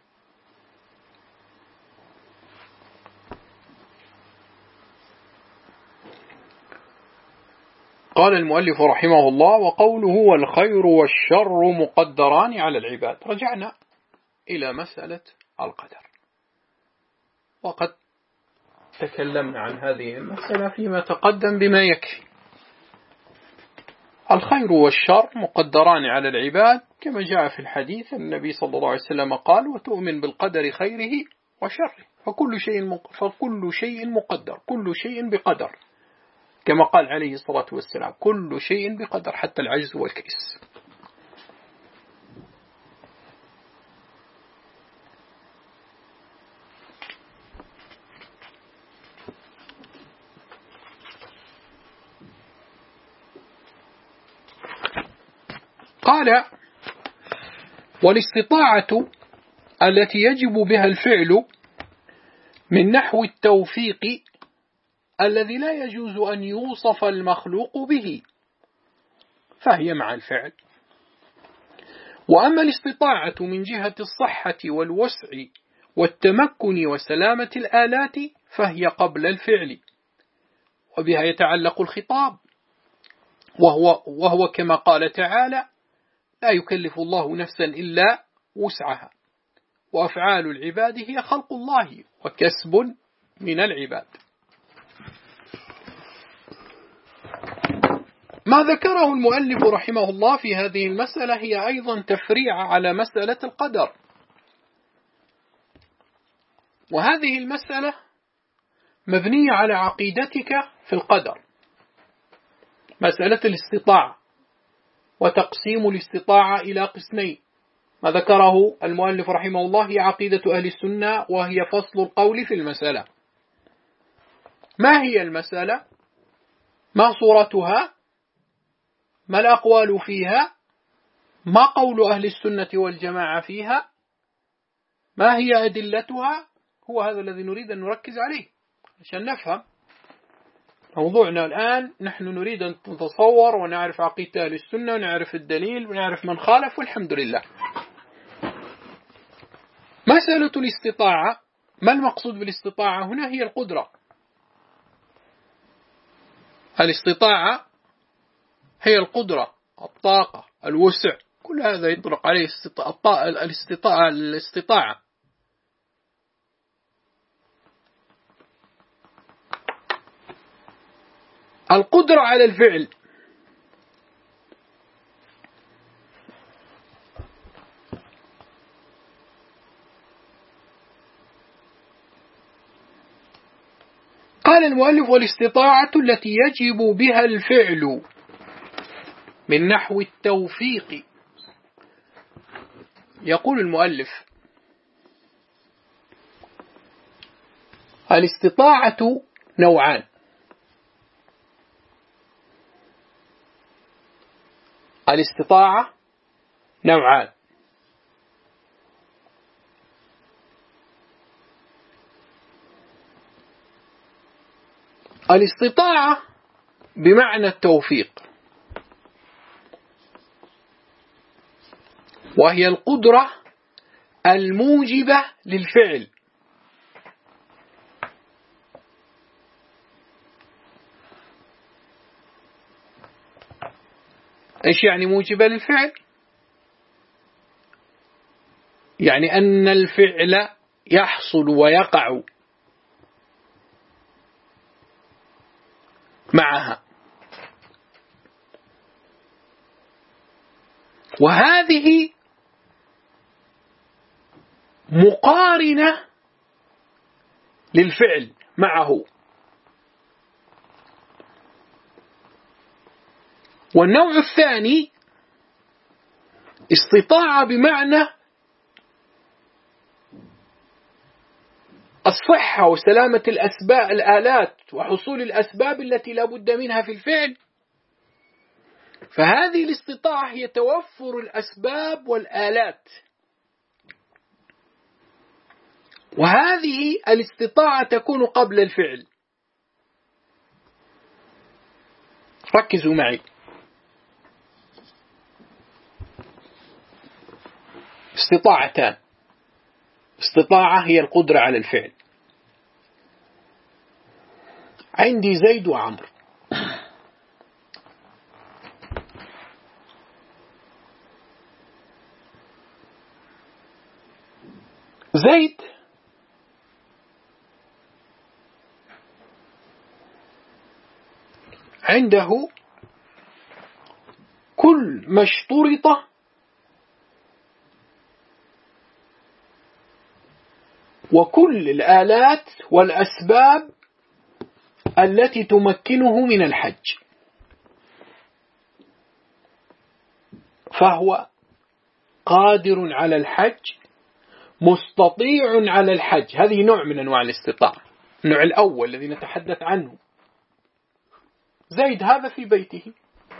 قال المؤلف رحمه الله: وقوله والخير والشر مقدران على العباد. رجعنا إلى مسألة القدر، وقد تكلمنا عن هذه المسألة فيما تقدم بما يكفي. الخير والشر مقدران على العباد كما جاء في الحديث، النبي صلى الله عليه وسلم قال: وتؤمن بالقدر خيره وشره، فكل شيء فكل شيء مقدر، كل شيء بقدر، كما قال عليه الصلاة والسلام: كل شيء بقدر حتى العجز والكيس. قال: والاستطاعة التي يجب بها الفعل من نحو التوفيق الذي لا يجوز أن يوصف المخلوق به، فهي مع الفعل. وأما الاستطاعة من جهة الصحة والوسع والتمكن وسلامة الآلات فهي قبل الفعل، وبها يتعلق الخطاب، وهو, وهو كما قال تعالى: لا يكلف الله نفسا إلا وسعها، وأفعال العباد هي خلق الله وكسب من العباد. ما ذكره المؤلف رحمه الله في هذه المسألة هي أيضا تفريع على مسألة القدر، وهذه المسألة مبنية على عقيدتك في القدر، مسألة الاستطاعة وتقسيم الاستطاعة إلى قسمين. ما ذكره المؤلف رحمه الله هي عقيدة أهل السنة، وهي فصل القول في المسألة. ما هي المسألة؟ ما صورتها؟ ما الأقوال فيها؟ ما قول أهل السنة والجماعة فيها؟ ما هي أدلتها؟ هو هذا الذي نريد أن نركز عليه عشان نفهم موضوعنا الآن. نحن نريد أن نتصور ونعرف عقيدة أهل السنة ونعرف الدليل ونعرف من خالف، والحمد لله. مسألة الاستطاعة، ما المقصود بالاستطاعة هنا؟ هي القدرة. الاستطاعة هي القدرة، الطاقة، الوسع، كل هذا يطلق عليه الاستطاعة. الاستطاعة القدرة على الفعل. قال المؤلف: والاستطاعة التي يجب بها الفعل من نحو التوفيق. يقول المؤلف: الاستطاعة نوعان. الاستطاعة نوعان: الاستطاعة بمعنى التوفيق، وهي القدرة الموجبة للفعل. إيش يعني موجبة للفعل؟ يعني أن الفعل يحصل ويقع معها، وهذه مقارنة للفعل معه. والنوع الثاني استطاعة بمعنى الصحة وسلامة الأسباب الآلات وحصول الأسباب التي لا بد منها في الفعل. فهذه الاستطاعة هي توفر الأسباب والآلات، وهذه الاستطاعة تكون قبل الفعل. ركزوا معي. استطاعتان. استطاعة هي القدرة على الفعل. عندي زيد وعمرو. زيد عنده كل ما اشترط وكل الآلات والأسباب التي تمكنه من الحج، فهو قادر على الحج، مستطيع على الحج. هذه نوع من أنواع الاستطاعة، النوع الأول الذي نتحدث عنه. زيد هذا في بيته،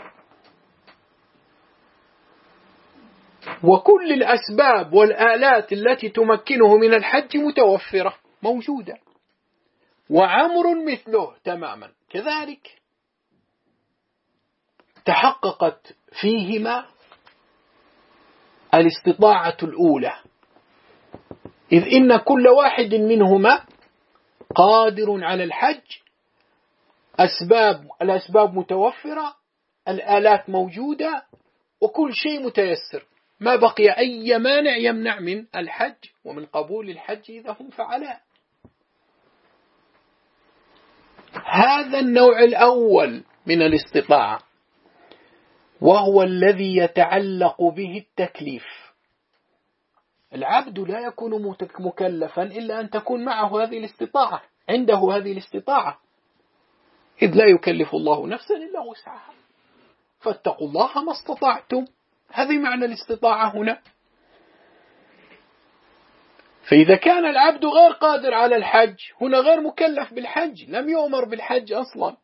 وكل الأسباب والآلات التي تمكنه من الحج متوفرة موجودة. وعمر مثله تماما كذلك، تحققت فيهما الاستطاعة الأولى، إذ إن كل واحد منهما قادر على الحج، أسباب الأسباب متوفرة، الآلات موجودة، وكل شيء متيسر، ما بقي أي مانع يمنع من الحج ومن قبول الحج إذا هم فعلا. هذا النوع الأول من الاستطاعة، وهو الذي يتعلق به التكليف. العبد لا يكون مكلفا إلا أن تكون معه هذه الاستطاعة، عنده هذه الاستطاعة، إذ لا يكلف الله نفسا إلا وسعها، فاتقوا الله ما استطعتم. هذه معنى الاستطاعة هنا. فإذا كان العبد غير قادر على الحج، هنا غير مكلف بالحج، لم يؤمر بالحج أصلا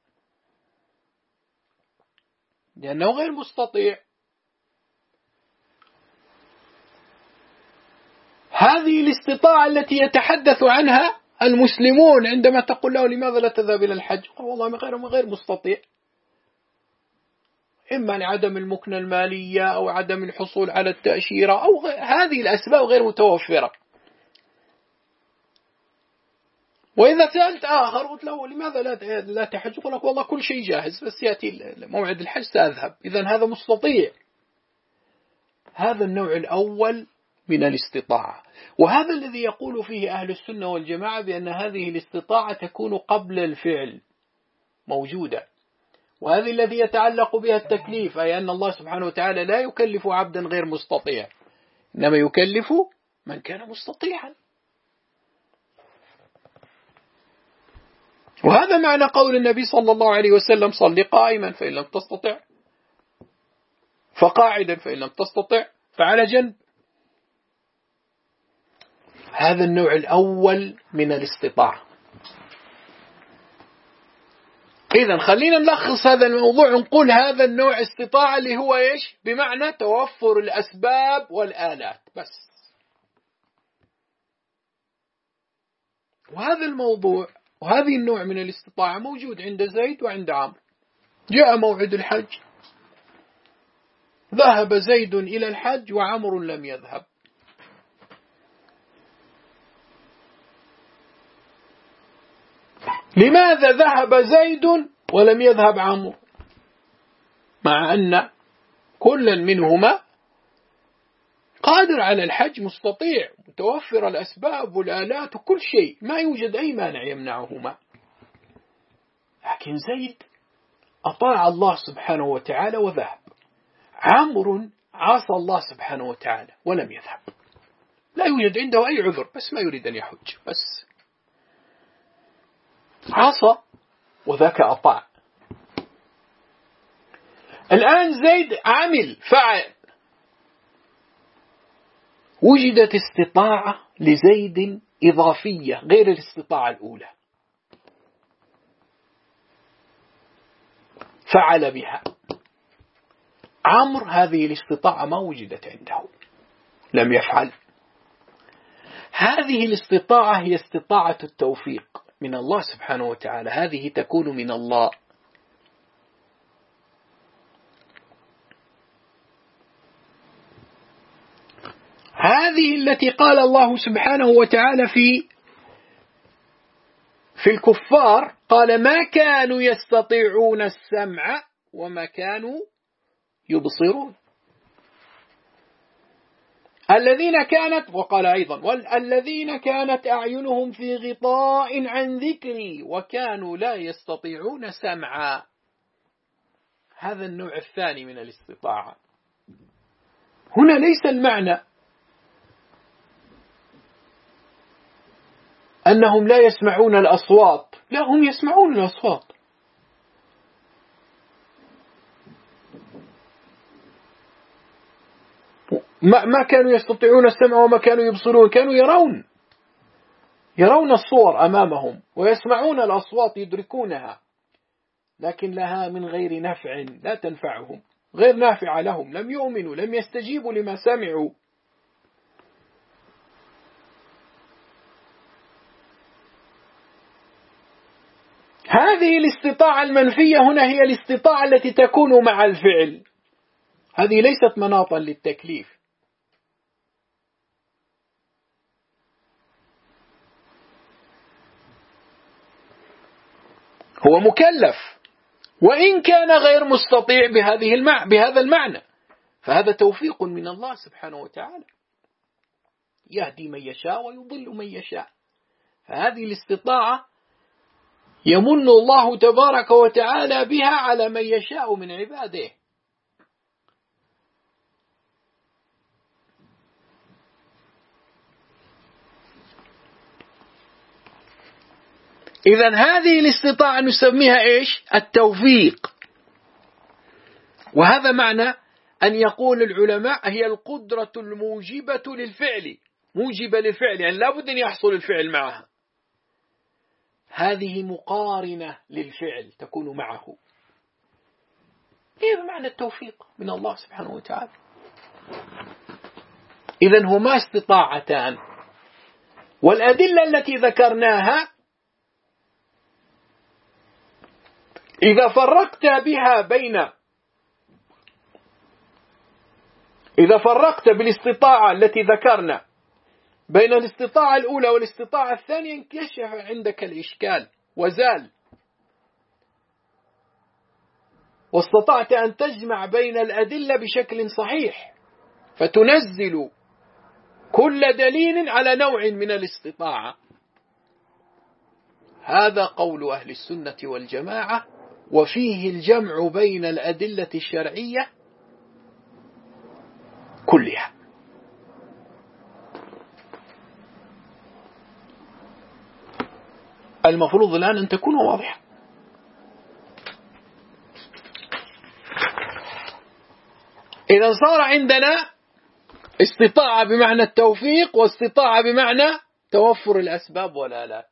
لأنه غير مستطيع. هذه الاستطاعة التي يتحدث عنها المسلمون عندما تقول له لماذا لا تذهب إلى الحج؟ قال والله غير غير مستطيع، إما لعدم المكنة المالية أو عدم الحصول على التأشيرة أو هذه الأسباب غير متوفرة. وإذا سألت آخر قلت له لماذا لا لا تحج؟ يقول لك والله كل شيء جاهز، بس يأتي موعد الحج سأذهب. إذن هذا مستطيع. هذا النوع الأول من الاستطاعة، وهذا الذي يقول فيه أهل السنة والجماعة بأن هذه الاستطاعة تكون قبل الفعل موجودة، وهذا الذي يتعلق بها التكليف، أي أن الله سبحانه وتعالى لا يكلف عبدا غير مستطيع، إنما يكلف من كان مستطيعا. وهذا معنى قول النبي صلى الله عليه وسلم صل قائما فإن لم تستطع، فقاعدا فإن لم تستطع، فعلى جنب. هذا النوع الأول من الاستطاعة. إذن خلينا نلخص هذا الموضوع ونقول هذا النوع استطاعة اللي هو إيش؟ بمعنى توفر الأسباب والآلات بس. وهذا الموضوع وهذه النوع من الاستطاعة موجود عند زيد وعند عمرو. جاء موعد الحج، ذهب زيد إلى الحج وعمرو لم يذهب. لماذا ذهب زيد ولم يذهب عمرو؟ مع أن كل منهما قادر على الحج، مستطيع، متوفر الأسباب والآلات وكل شيء، ما يوجد أي مانع يمنعهما. لكن زيد أطاع الله سبحانه وتعالى وذهب، عمرو عصى الله سبحانه وتعالى ولم يذهب. لا يوجد عنده أي عذر، بس ما يريد أن يحج، بس عصى وذاك أطاع. الآن زيد عمل فعل، وجدت استطاعة لزيد إضافية غير الاستطاعة الأولى فعل بها. عمرو هذه الاستطاعة ما وجدت عنده، لم يفعل. هذه الاستطاعة هي استطاعة التوفيق من الله سبحانه وتعالى، هذه تكون من الله. هذه التي قال الله سبحانه وتعالى في في الكفار، قال ما كانوا يستطيعون السمع وما كانوا يبصرون. الذين كانت، وقال أيضا والذين كانت أعينهم في غطاء عن ذكري وكانوا لا يستطيعون سمعا. هذا النوع الثاني من الاستطاعة. هنا ليس المعنى أنهم لا يسمعون الأصوات، لا، هم يسمعون الأصوات، ما كانوا يستطيعون السمع وما كانوا يبصرون، كانوا يرون يرون الصور أمامهم ويسمعون الأصوات يدركونها، لكن لها من غير نفع، لا تنفعهم، غير نافعة لهم، لم يؤمنوا، لم يستجيبوا لما سمعوا. هذه الاستطاعة المنفية هنا هي الاستطاعة التي تكون مع الفعل، هذه ليست مناطا للتكليف. هو مكلف وإن كان غير مستطيع بهذه المع... بهذا المعنى، فهذا توفيق من الله سبحانه وتعالى، يهدي من يشاء ويضل من يشاء. فهذه الاستطاعة يمن الله تبارك وتعالى بها على من يشاء من عباده. إذن هذه الاستطاعة نسميها إيش؟ التوفيق. وهذا معنى أن يقول العلماء هي القدرة الموجبة للفعل، موجبة للفعل، يعني لا بد أن يحصل الفعل معها. هذه مقارنة للفعل تكون معه. إيه معنى التوفيق من الله سبحانه وتعالى؟ إذن هما استطاعتان، والأدلة التي ذكرناها إذا فرقت بها بين إذا فرقت بالاستطاعة التي ذكرنا بين الاستطاعة الأولى والاستطاعة الثانية انكشف عندك الإشكال وزال، واستطعت أن تجمع بين الأدلة بشكل صحيح، فتنزل كل دليل على نوع من الاستطاعة. هذا قول أهل السنة والجماعة، وفيه الجمع بين الأدلة الشرعية كلها. المفروض الآن أن تكون واضحة. إذا صار عندنا استطاعة بمعنى التوفيق واستطاعة بمعنى توفر الأسباب والآلات.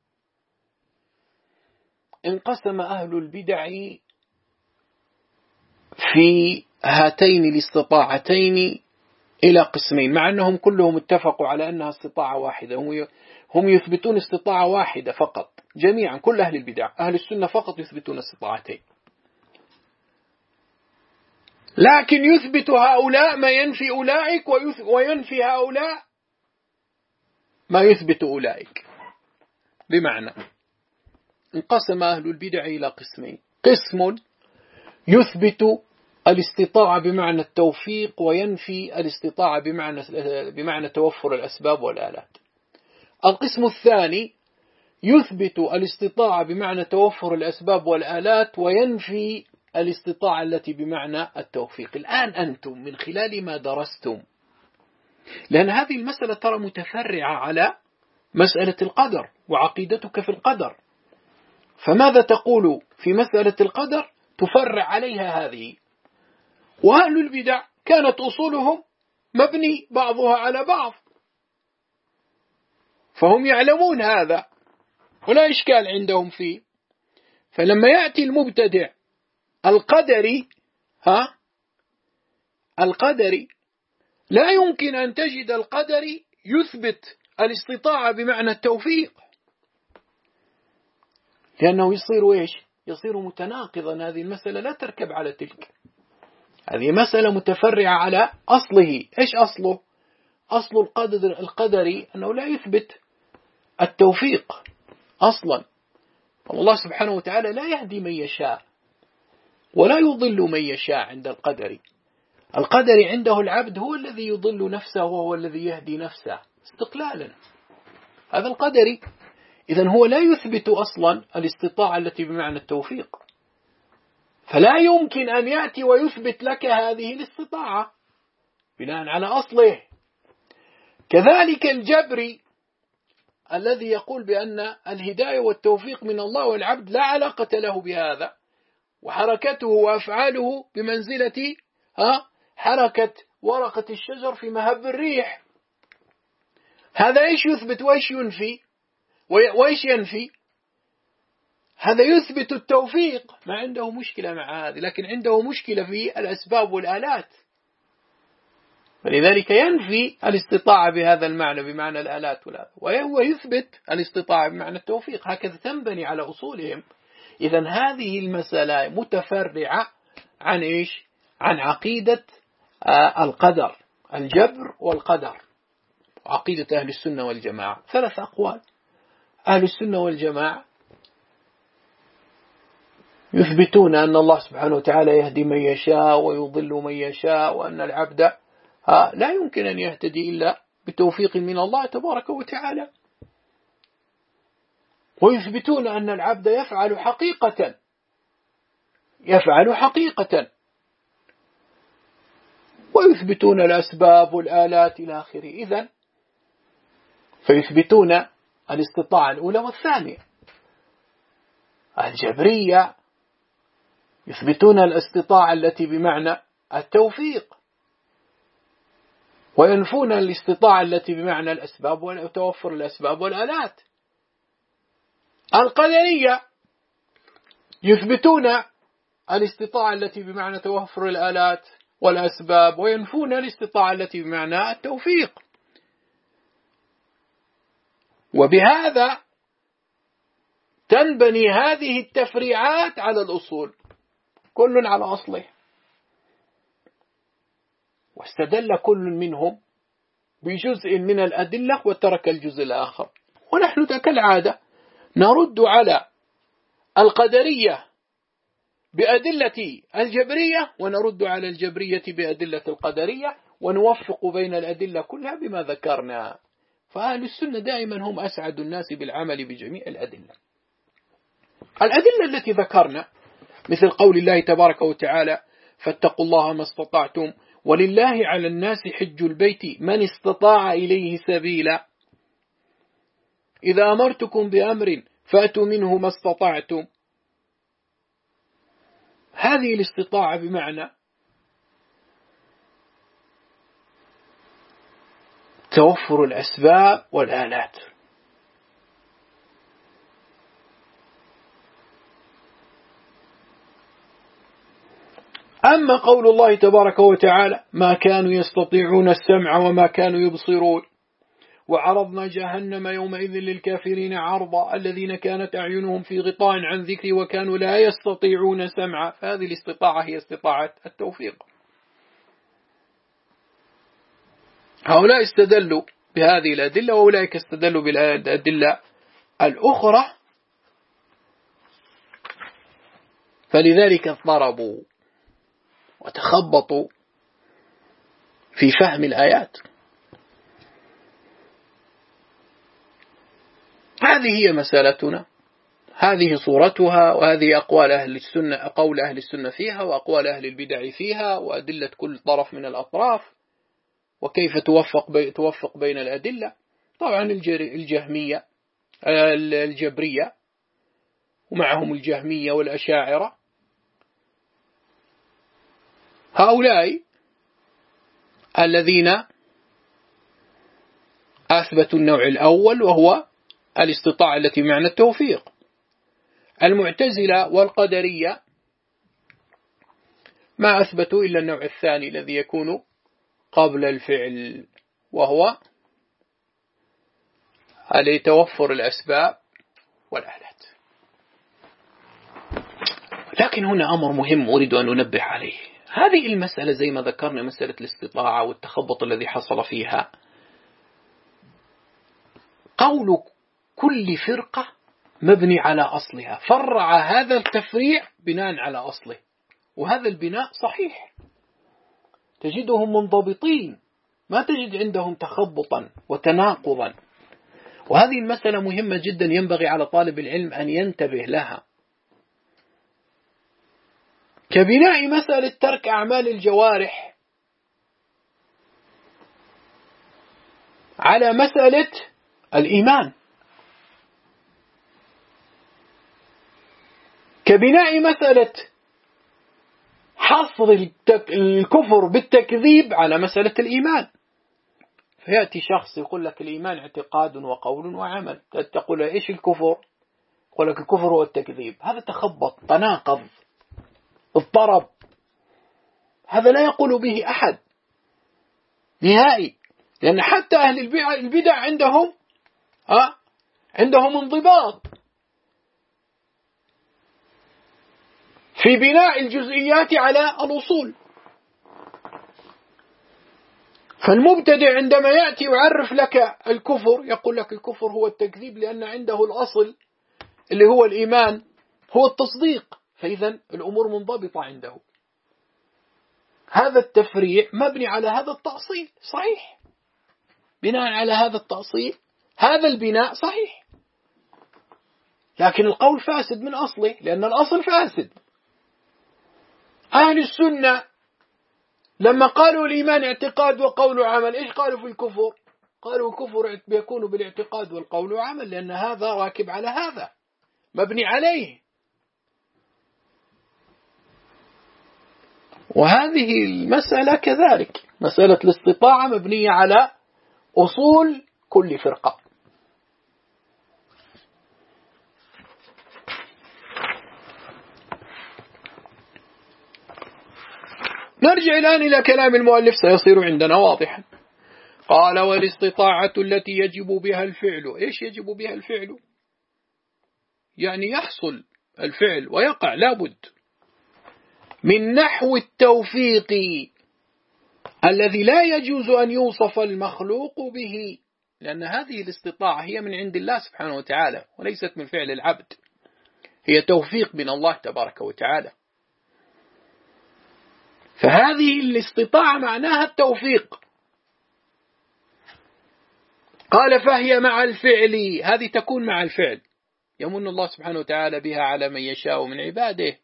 انقسم أهل البدع في هاتين الاستطاعتين إلى قسمين، مع أنهم كلهم اتفقوا على أنها استطاعة واحدة، هم يثبتون استطاعة واحدة فقط جميعا، كل أهل البدع. أهل السنة فقط يثبتون استطاعتين، لكن يثبت هؤلاء ما ينفي أولئك وينفي هؤلاء ما يثبت أولئك. بمعنى انقسم أهل البدع إلى قسمين: قسم يثبت الاستطاعة بمعنى التوفيق وينفي الاستطاعة بمعنى بمعنى توفر الأسباب والآلات. القسم الثاني يثبت الاستطاعة بمعنى توفر الأسباب والآلات وينفي الاستطاعة التي بمعنى التوفيق. الآن أنتم من خلال ما درستم، لأن هذه المسألة ترى متفرعة على مسألة القدر وعقيدتك في القدر، فماذا تقول في مسألة القدر تفرع عليها هذه. وأهل البدع كانت أصولهم مبني بعضها على بعض، فهم يعلمون هذا ولا إشكال عندهم فيه. فلما يأتي المبتدع القدري ها القدري لا يمكن أن تجد القدري يثبت الاستطاعة بمعنى التوفيق، لأنه يصير إيش؟ يصير متناقضا. هذه المسألة لا تركب على تلك، هذه مسألة متفرعة على أصله. إيش أصله؟ أصل القدر القدري أنه لا يثبت التوفيق أصلا. الله سبحانه وتعالى لا يهدي من يشاء ولا يضل من يشاء. عند القدري القدري عنده العبد هو الذي يضل نفسه وهو الذي يهدي نفسه استقلالا، هذا القدري. إذن هو لا يثبت أصلا الاستطاعة التي بمعنى التوفيق، فلا يمكن أن يأتي ويثبت لك هذه الاستطاعة بناء على أصله. كذلك الجبري الذي يقول بأن الهداية والتوفيق من الله والعبد لا علاقة له بهذا، وحركته وأفعاله بمنزلة ها حركة ورقة الشجر في مهب الريح. هذا إيش يثبت وإيش ينفي وإيش ينفي؟ هذا يثبت التوفيق، ما عنده مشكلة مع هذا، لكن عنده مشكلة في الأسباب والآلات، فلذلك ينفي الاستطاعة بهذا المعنى بمعنى الآلات والآلات، وهو يثبت الاستطاعة بمعنى التوفيق. هكذا تنبني على أصولهم. إذن هذه المسألة متفرعة عن إيش؟ عن عقيدة القدر، الجبر والقدر. عقيدة أهل السنة والجماعة ثلاث أقوال. أهل السنة والجماعة يثبتون أن الله سبحانه وتعالى يهدي من يشاء ويضل من يشاء، وأن العبد لا يمكن أن يهتدي إلا بتوفيق من الله تبارك وتعالى. ويثبتون أن العبد يفعل حقيقة يفعل حقيقة ويثبتون الأسباب والآلات إلى آخره. إذن فيثبتون الاستطاعة الأولى والثانية. الجبرية يثبتون الاستطاعة التي بمعنى التوفيق، وينفون الاستطاعة التي بمعنى الأسباب وتوفر الأسباب والآلات. القدرية يثبتون الاستطاعة التي بمعنى توفر الآلات والأسباب، وينفون الاستطاعة التي بمعنى التوفيق. وبهذا تنبني هذه التفريعات على الأصول، كل على أصله. واستدل كل منهم بجزء من الأدلة وترك الجزء الآخر. ونحن كالعادة نرد على القدرية بأدلة الجبرية، ونرد على الجبرية بأدلة القدرية، ونوفق بين الأدلة كلها بما ذكرنا. فأهل السنة دائما هم أسعد الناس بالعمل بجميع الأدلة. الأدلة التي ذكرنا مثل قول الله تبارك وتعالى: فاتقوا الله ما استطعتم ولله على الناس حج البيت من استطاع إليه سبيلا، إذا أمرتكم بأمر فأتوا منه ما استطعتم. هذه الاستطاعة بمعنى توفر الأسباب والآلات. أما قول الله تبارك وتعالى: ما كانوا يستطيعون السمع وما كانوا يبصرون وعرضنا جهنم يومئذ للكافرين عرضا الذين كانت أعينهم في غطاء عن ذكري وكانوا لا يستطيعون سمعا. فهذه الاستطاعة هي استطاعة التوفيق. هؤلاء استدلوا بهذه الأدلة، وأولئك استدلوا بالأدلة الأخرى، فلذلك اضطربوا وتخبطوا في فهم الآيات. هذه هي مسألتنا، هذه صورتها، وهذه أقوال أهل السنة، قول أهل السنة فيها، وأقوال أهل البدع فيها، وأدلة كل طرف من الأطراف، وكيف توفق بي توفق بين الأدلة. طبعا الجهمية الجبرية ومعهم الجهمية والأشاعرة هؤلاء الذين أثبتوا النوع الأول وهو الاستطاعة التي معنى التوفيق. المعتزلة والقدرية ما أثبتوا إلا النوع الثاني الذي يكون قبل الفعل، وهو عليه توفر الأسباب والآلات. لكن هنا أمر مهم أريد أن أنبه عليه. هذه المسألة زي ما ذكرنا، مسألة الاستطاعة والتخبط الذي حصل فيها، قول كل فرقة مبني على أصلها، فرع هذا التفريع بناء على أصله، وهذا البناء صحيح، تجدهم منضبطين، ما تجد عندهم تخبطا وتناقضا. وهذه المسألة مهمة جدا، ينبغي على طالب العلم أن ينتبه لها، كبناء مسألة ترك أعمال الجوارح على مسألة الإيمان، كبناء مسألة حصر الكفر بالتكذيب على مسألة الإيمان. فيأتي شخص يقول لك الإيمان اعتقاد وقول وعمل، تقول له إيش الكفر؟ يقول لك الكفر هو التكذيب. هذا تخبط، تناقض، اضطرب، هذا لا يقول به أحد نهائي، لأن حتى أهل البدع عندهم ها عندهم انضباط في بناء الجزئيات على الأصول. فالمبتدع عندما يأتي يعرف لك الكفر يقول لك الكفر هو التكذيب، لأن عنده الأصل اللي هو الإيمان هو التصديق، فإذا الأمور منضبطة عنده. هذا التفريع مبني على هذا التأصيل صحيح، بناء على هذا التأصيل هذا البناء صحيح، لكن القول فاسد من أصله، لأن الأصل فاسد. أهل السنة لما قالوا الإيمان اعتقاد وقول وعمل، إيش قالوا في الكفر؟ قالوا الكفر يكون بالاعتقاد والقول وعمل، لأن هذا راكب على هذا، مبني عليه. وهذه المسألة كذلك، مسألة الاستطاعة مبنية على أصول كل فرقة. نرجع الآن إلى كلام المؤلف سيصير عندنا واضحا. قال والاستطاعة التي يجب بها الفعل. إيش يجب بها الفعل؟ يعني يحصل الفعل ويقع لابد، من نحو التوفيق الذي لا يجوز أن يوصف المخلوق به، لأن هذه الاستطاعة هي من عند الله سبحانه وتعالى وليست من فعل العبد، هي توفيق من الله تبارك وتعالى. فهذه الاستطاعة معناها التوفيق. قال فهي مع الفعل، هذه تكون مع الفعل، يمن الله سبحانه وتعالى بها على من يشاء من عباده.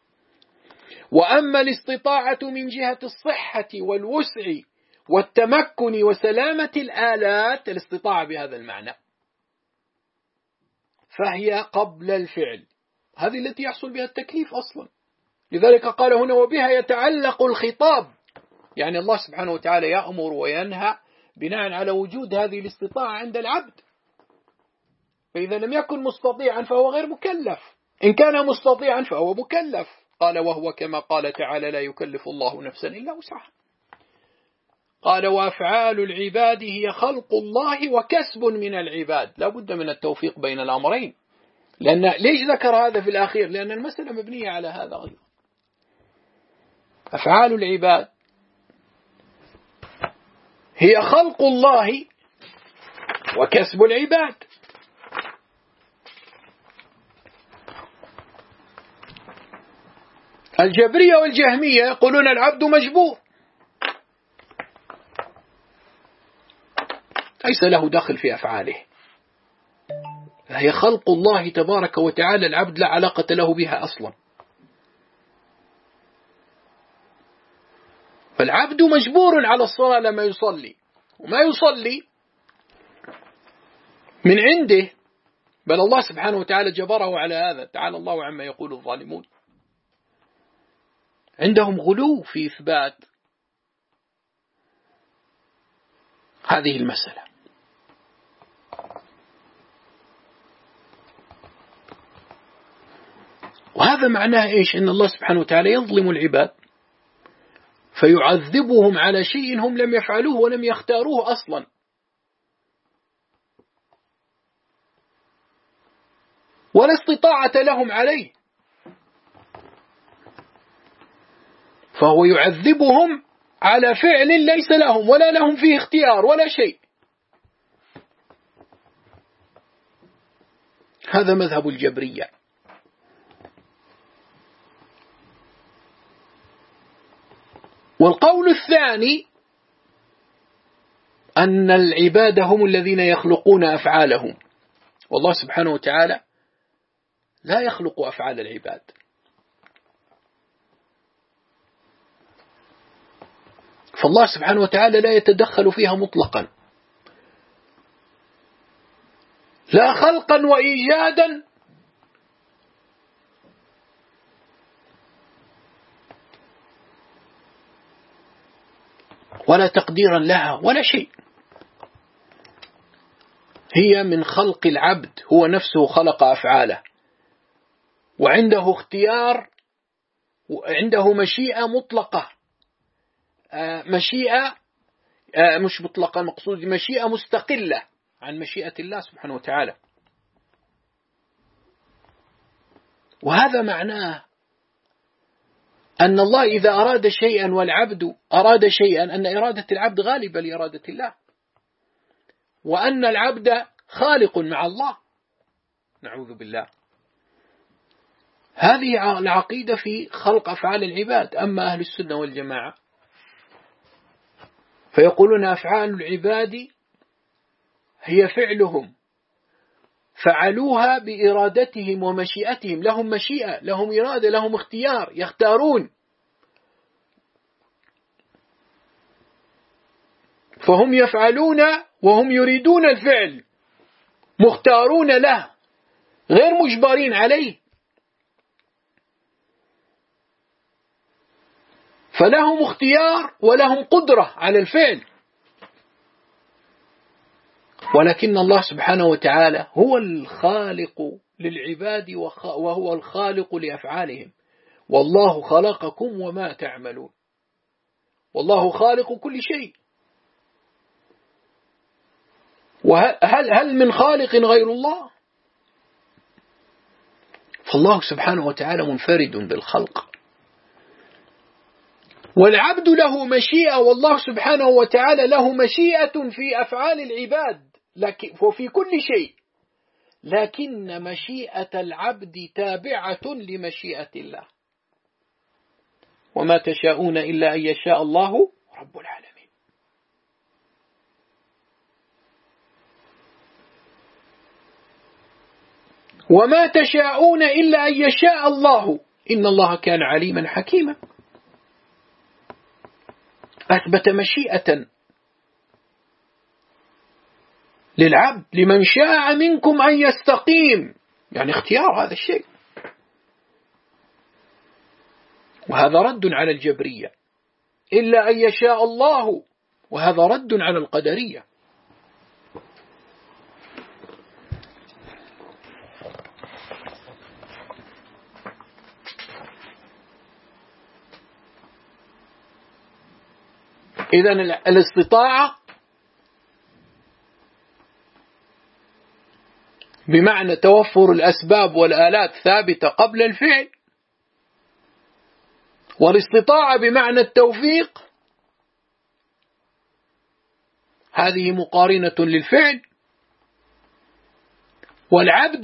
وأما الاستطاعة من جهة الصحة والوسع والتمكن وسلامة الآلات، الاستطاعة بهذا المعنى، فهي قبل الفعل، هذه التي يحصل بها التكليف أصلا. لذلك قال هنا وبها يتعلق الخطاب، يعني الله سبحانه وتعالى يأمر وينهى بناء على وجود هذه الاستطاعة عند العبد. فإذا لم يكن مستطيعا فهو غير مكلف، إن كان مستطيعا فهو مكلف. قال وهو كما قال تعالى لا يكلف الله نفسا إلا وسعها. قال وأفعال العباد هي خلق الله وكسب من العباد، لا بد من التوفيق بين الأمرين. لأن ليش ذكر هذا في الأخير؟ لأن المسألة مبنية على هذا أيضا. أفعال العباد هي خلق الله وكسب العباد. الجبرية والجهمية يقولون العبد مجبور، ليس له دخل في أفعاله، هي خلق الله تبارك وتعالى، العبد لا علاقة له بها أصلا. فالعبد مجبور على الصلاة لما يصلي، وما يصلي من عنده، بل الله سبحانه وتعالى جبره على هذا. تعالى الله عما يقول الظالمون. عندهم غلو في إثبات هذه المسألة. وهذا معناه إيش؟ إن الله سبحانه وتعالى يظلم العباد فيعذبهم على شيء هم لم يفعلوه ولم يختاروه أصلا. ولا استطاعة لهم عليه، فهو يعذبهم على فعل ليس لهم ولا لهم فيه اختيار ولا شيء. هذا مذهب الجبرية. والقول الثاني أن العباد هم الذين يخلقون أفعالهم، والله سبحانه وتعالى لا يخلق أفعال العباد. فالله سبحانه وتعالى لا يتدخل فيها مطلقا، لا خلقا وإيجادا ولا تقديرا لها ولا شيء. هي من خلق العبد، هو نفسه خلق أفعاله، وعنده اختيار، وعنده مشيئة مطلقة، مشيئة مش مطلقة، مقصود مشيئة مستقلة عن مشيئة الله سبحانه وتعالى. وهذا معناه أن الله إذا أراد شيئا والعبد أراد شيئا، أن إرادة العبد غالبة لإرادة الله، وأن العبد خالق مع الله، نعوذ بالله. هذه العقيدة في خلق أفعال العباد. أما أهل السنة والجماعة فيقولون أفعال العباد هي فعلهم، فعلوها بإرادتهم ومشيئتهم، لهم مشيئة، لهم إرادة، لهم اختيار، يختارون، فهم يفعلون وهم يريدون الفعل، مختارون له، غير مجبرين عليه، فلهم اختيار ولهم قدرة على الفعل. ولكن الله سبحانه وتعالى هو الخالق للعباد وهو الخالق لأفعالهم. والله خلقكم وما تعملون، والله خالق كل شيء. وهل هل من خالق غير الله؟ فالله سبحانه وتعالى منفرد بالخلق، والعبد له مشيئة، والله سبحانه وتعالى له مشيئة في أفعال العباد وفي كل شيء، لكن مشيئة العبد تابعة لمشيئة الله. وما تشاءون إلا أن يشاء الله رب العالمين. وما تشاءون إلا أن يشاء الله إن الله كان عليما حكيما. أثبت مشيئة للعبد لمن شاء منكم أن يستقيم، يعني اختيار هذا الشيء. وهذا رد على الجبرية، إلا أن يشاء الله، وهذا رد على القدرية. إذن الاستطاعة بمعنى توفر الأسباب والآلات ثابتة قبل الفعل، والاستطاعة بمعنى التوفيق هذه مقارنة للفعل. والعبد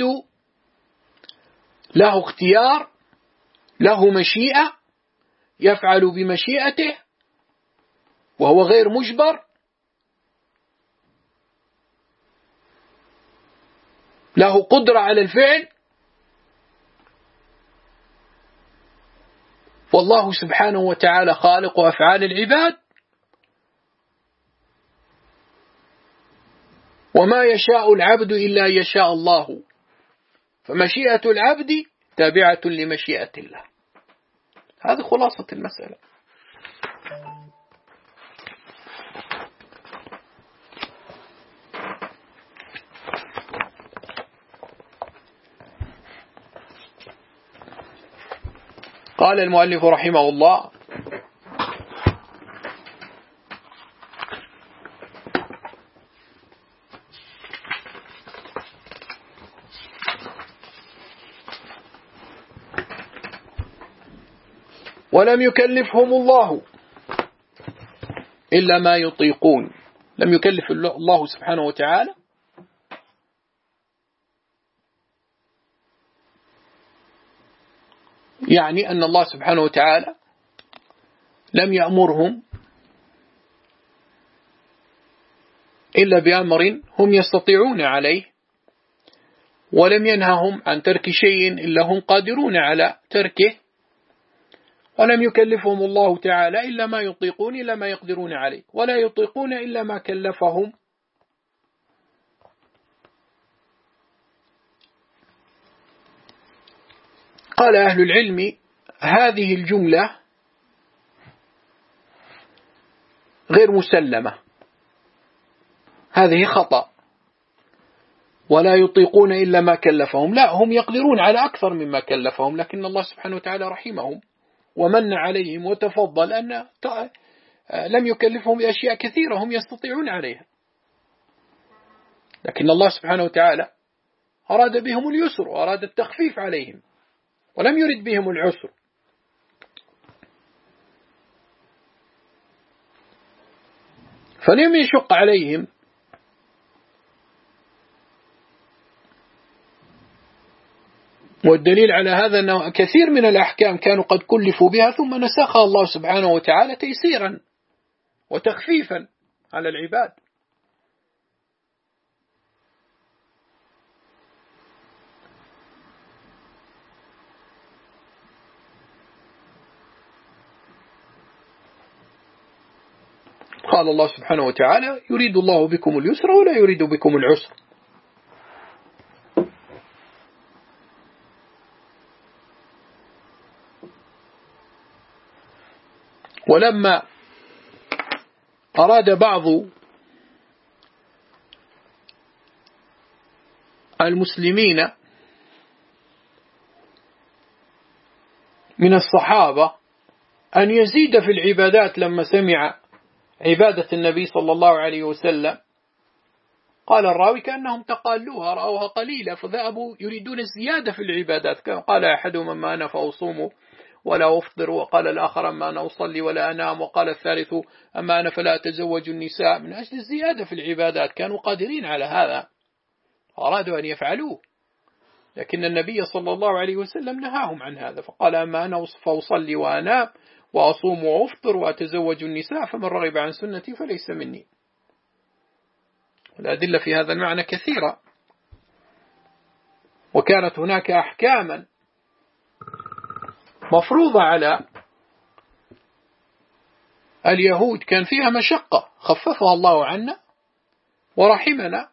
له اختيار، له مشيئة، يفعل بمشيئته وهو غير مجبر، له قدرة على الفعل. والله سبحانه وتعالى خالق أفعال العباد، وما يشاء العبد إلا يشاء الله، فمشيئة العبد تابعة لمشيئة الله. هذه خلاصة المسألة. قال المؤلف رحمه الله: ولم يكلفهم الله إلا ما يطيقون. لم يكلف الله سبحانه وتعالى يعني أن الله سبحانه وتعالى لم يأمرهم إلا بأمر هم يستطيعون عليه، ولم ينههم عن ترك شيء إلا هم قادرون على تركه، ولم يكلفهم الله تعالى إلا ما يطيقون إلا ما يقدرون عليه، ولا يطيقون إلا ما كلفهم. قال أهل العلم: هذه الجملة غير مسلمة، هذه خطأ. ولا يطيقون إلا ما كلفهم، لا، هم يقدرون على أكثر مما كلفهم، لكن الله سبحانه وتعالى رحمهم ومن عليهم وتفضل أن لم يكلفهم بأشياء كثيرة هم يستطيعون عليها، لكن الله سبحانه وتعالى أراد بهم اليسر وأراد التخفيف عليهم، ولم يرد بهم العسر. فلم يشق عليهم، والدليل على هذا أنه كثير من الأحكام كانوا قد كلفوا بها ثم نسخها الله سبحانه وتعالى تيسيرا وتخفيفا على العباد. قال الله سبحانه وتعالى: يريد الله بكم اليسر ولا يريد بكم العسر. ولما أراد بعض المسلمين من الصحابة أن يزيد في العبادات لما سمع عبادة النبي صلى الله عليه وسلم، قال الراوي كأنهم تقالوها، رأوها قليلة فذهبوا يريدون الزيادة في العبادات. قال أحدهم: أما أنا فأصوم ولا أفطر، وقال الآخر: أما أنا أصلي ولا أنام، وقال الثالث: أما أنا فلا أتزوج النساء، من أجل الزيادة في العبادات. كانوا قادرين على هذا، أرادوا أن يفعلوه، لكن النبي صلى الله عليه وسلم نهاهم عن هذا، فقال: أما أنا فأصلي وأنام وأصوم وأفطر وأتزوج النساء فمن رغب عن سنتي فليس مني. والأدلة في هذا المعنى كثيرة، وكانت هناك أحكاما مفروضة على اليهود كان فيها مشقة خففها الله عنا ورحمنا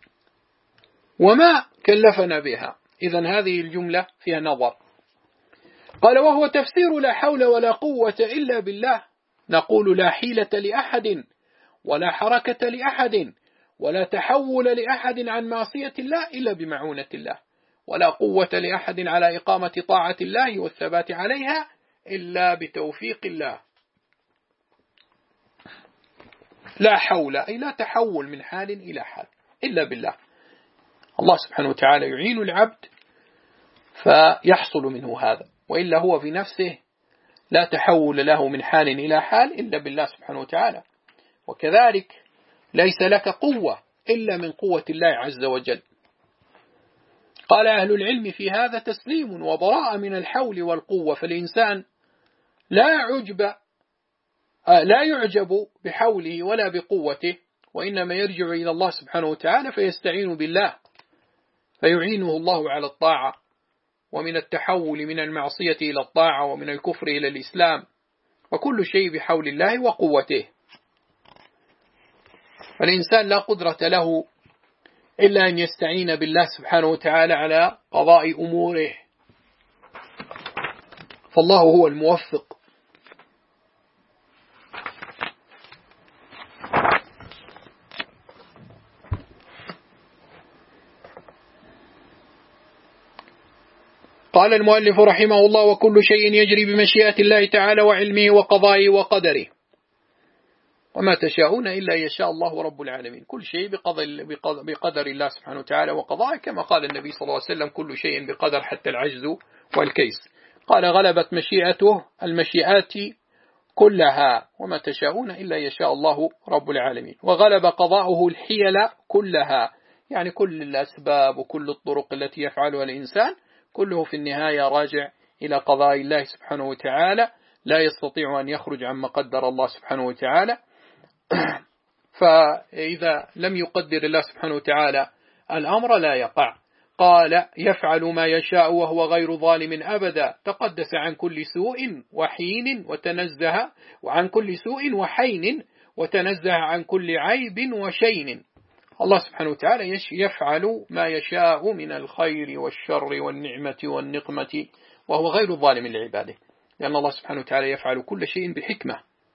وما كلفنا بها. إذن هذه الجملة فيها نظر. قال: وهو تفسير لا حول ولا قوة إلا بالله. نقول: لا حيلة لأحد ولا حركة لأحد ولا تحول لأحد عن معصية الله إلا بمعونة الله، ولا قوة لأحد على إقامة طاعة الله والثبات عليها إلا بتوفيق الله. لا حول أي لا تحول من حال إلى حال إلا بالله. الله سبحانه وتعالى يعين العبد فيحصل منه هذا، وإلا هو في نفسه لا تحول له من حال إلى حال إلا بالله سبحانه وتعالى. وكذلك ليس لك قوة إلا من قوة الله عز وجل. قال أهل العلم في هذا تسليم وبراءة من الحول والقوة، فالإنسان لا يعجب لا يعجب بحوله ولا بقوته، وإنما يرجع إلى الله سبحانه وتعالى فيستعين بالله فيعينه الله على الطاعة، ومن التحول من المعصية إلى الطاعة، ومن الكفر إلى الإسلام، وكل شيء بحول الله وقوته. فالإنسان لا قدرة له إلا أن يستعين بالله سبحانه وتعالى على قضاء أموره. فالله هو الموفق. قال المؤلف رحمه الله: وكل شيء يجري بمشيئة الله تعالى وعلمه وقضائه وقدره، وما تشاءون إلا يشاء الله رب العالمين. كل شيء بقدر الله سبحانه وتعالى وقضائه، كما قال النبي صلى الله عليه وسلم: كل شيء بقدر حتى العجز والكيس. قال: غلبت مشيئته المشيئات كلها، وما تشاءون إلا يشاء الله رب العالمين. وغلب قضاؤه الحيل كلها، يعني كل الأسباب وكل الطرق التي يفعلها الإنسان كله في النهاية راجع إلى قضاء الله سبحانه وتعالى، لا يستطيع أن يخرج عما قدر الله سبحانه وتعالى. فإذا لم يقدر الله سبحانه وتعالى الأمر لا يقع. قال: يفعل ما يشاء وهو غير ظالم أبدا، تقدس عن كل سوء وحين وتنزه وعن كل سوء وحين وتنزه عن كل عيب وشين. الله سبحانه وتعالى يفعل ما يشاء من الخير والشر والنعمة والنقمة، وهو غير ظالم لعباده، لأن الله سبحانه وتعالى يفعل كل شيء بحكمة.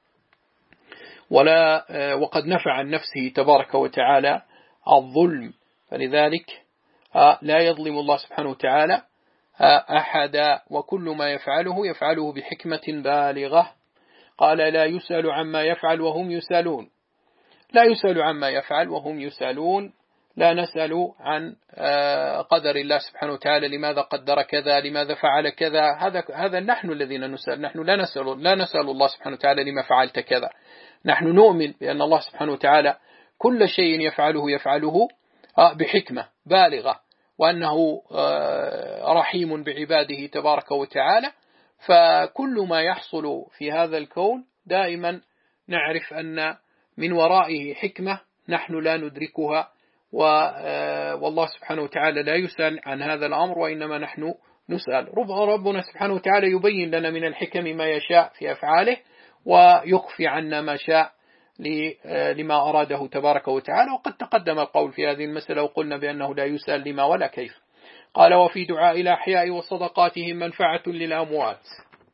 ولا وقد نفع عن نفسه تبارك وتعالى الظلم، فلذلك لا يظلم الله سبحانه وتعالى أحدا، وكل ما يفعله يفعله بحكمة بالغة. قال: لا يسأل عما يفعل وهم يسألون، لا يسأل عما يفعل وهم يسألون. لا نسأل عن قدر الله سبحانه وتعالى، لماذا قدر كذا، لماذا فعل كذا. هذا هذا نحن الذين نسأل. نحن لا نسأل لا نسأل الله سبحانه وتعالى لما فعلت كذا. نحن نؤمن بأن الله سبحانه وتعالى كل شيء يفعله يفعله بحكمة بالغة، وأنه رحيم بعباده تبارك وتعالى. فكل ما يحصل في هذا الكون دائما نعرف أن من ورائه حكمة نحن لا ندركها، والله سبحانه وتعالى لا يسأل عن هذا الأمر، وإنما نحن نسأل. ربنا سبحانه وتعالى يبين لنا من الحكم ما يشاء في أفعاله، ويخفي عنا ما شاء لما أراده تبارك وتعالى. وقد تقدم القول في هذه المسألة، وقلنا بأنه لا يسأل لما ولا كيف. قال: وفي دعاء الأحياء وصدقاتهم منفعة للأموات.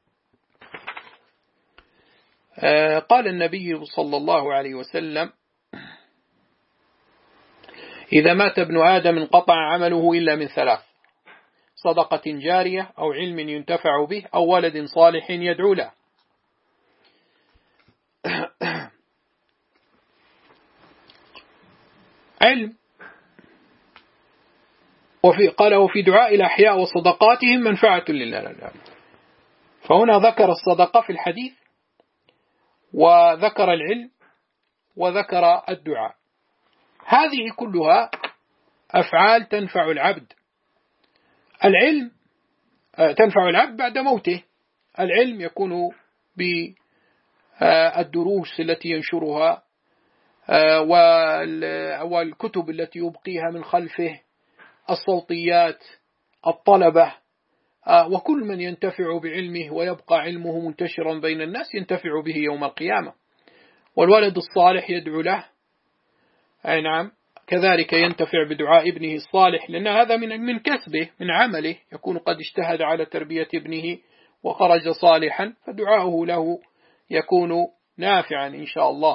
قال النبي صلى الله عليه وسلم: إذا مات ابن آدم انقطع عمله إلا من ثلاث: صدقة جارية، أو علم ينتفع به، أو ولد صالح يدعو له. علم. وفي قال: وفي دعاء الأحياء وصدقاتهم منفعة لله. فهنا ذكر الصدقة في الحديث، وذكر العلم، وذكر الدعاء. هذه كلها أفعال تنفع العبد. العلم تنفع العبد بعد موته. العلم يكون بالدروس التي ينشرها، والكتب التي يبقيها من خلفه، الصوتيات، الطلبة، وكل من ينتفع بعلمه ويبقى علمه منتشرا بين الناس ينتفع به يوم القيامة. والولد الصالح يدعو له، أي نعم، كذلك ينتفع بدعاء ابنه الصالح، لأن هذا من من كسبه، من عمله، يكون قد اجتهد على تربية ابنه وخرج صالحا، فدعاؤه له يكون نافعا إن شاء الله.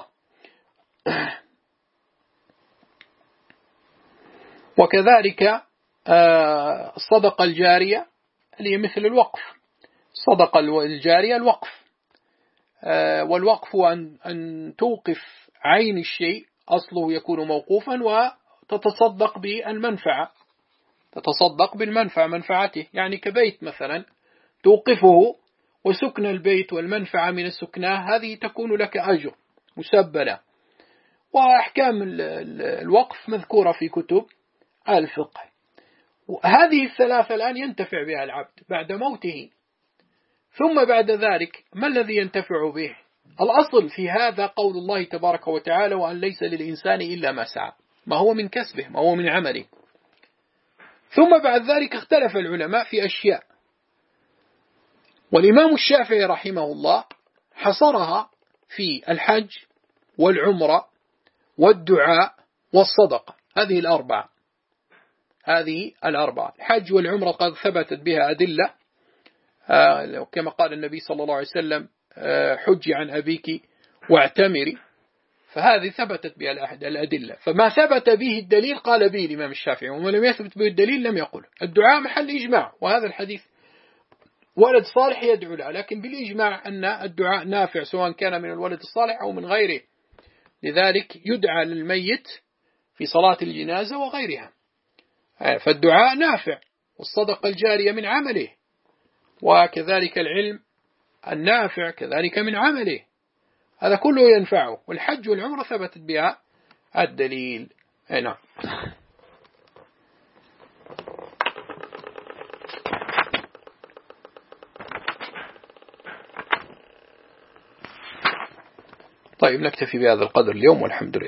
وكذلك الصدقة الجارية اللي هي مثل الوقف. الصدقة الجارية الوقف، والوقف أن توقف عين الشيء، أصله يكون موقوفا، وتتصدق بالمنفعة، تتصدق بالمنفعة منفعته، يعني كبيت مثلا توقفه، وسكن البيت والمنفعة من السكناه هذه تكون لك أجر مسبلة. وأحكام الوقف مذكورة في كتب الفقه. هذه الثلاثة الآن ينتفع بها العبد بعد موته. ثم بعد ذلك ما الذي ينتفع به؟ الأصل في هذا قول الله تبارك وتعالى: وأن ليس للإنسان إلا ما سعى، ما هو من كسبه، ما هو من عمله. ثم بعد ذلك اختلف العلماء في أشياء، والإمام الشافعي رحمه الله حصرها في الحج والعمرة والدعاء والصدقة. هذه الأربعة، هذه الأربعة الحج والعمرة قد ثبتت بها أدلة كما قال النبي صلى الله عليه وسلم حجي عن أبيك واعتمري، فهذه ثبتت بها الأدلة. فما ثبت به الدليل قال به الإمام الشافعي، وما لم يثبت به الدليل لم يقل. الدعاء محل إجماع، وهذا الحديث ولد صالح يدعو له، لكن بالإجماع أن الدعاء نافع سواء كان من الولد الصالح أو من غيره، لذلك يدعى للميت في صلاة الجنازة وغيرها. فالدعاء نافع، والصدقة الجارية من عمله، وكذلك العلم النافع كذلك من عمله، هذا كله ينفعه. والحج والعمرة ثبتت بها الدليل. نعم. طيب نكتفي بهذا القدر اليوم، والحمد لله.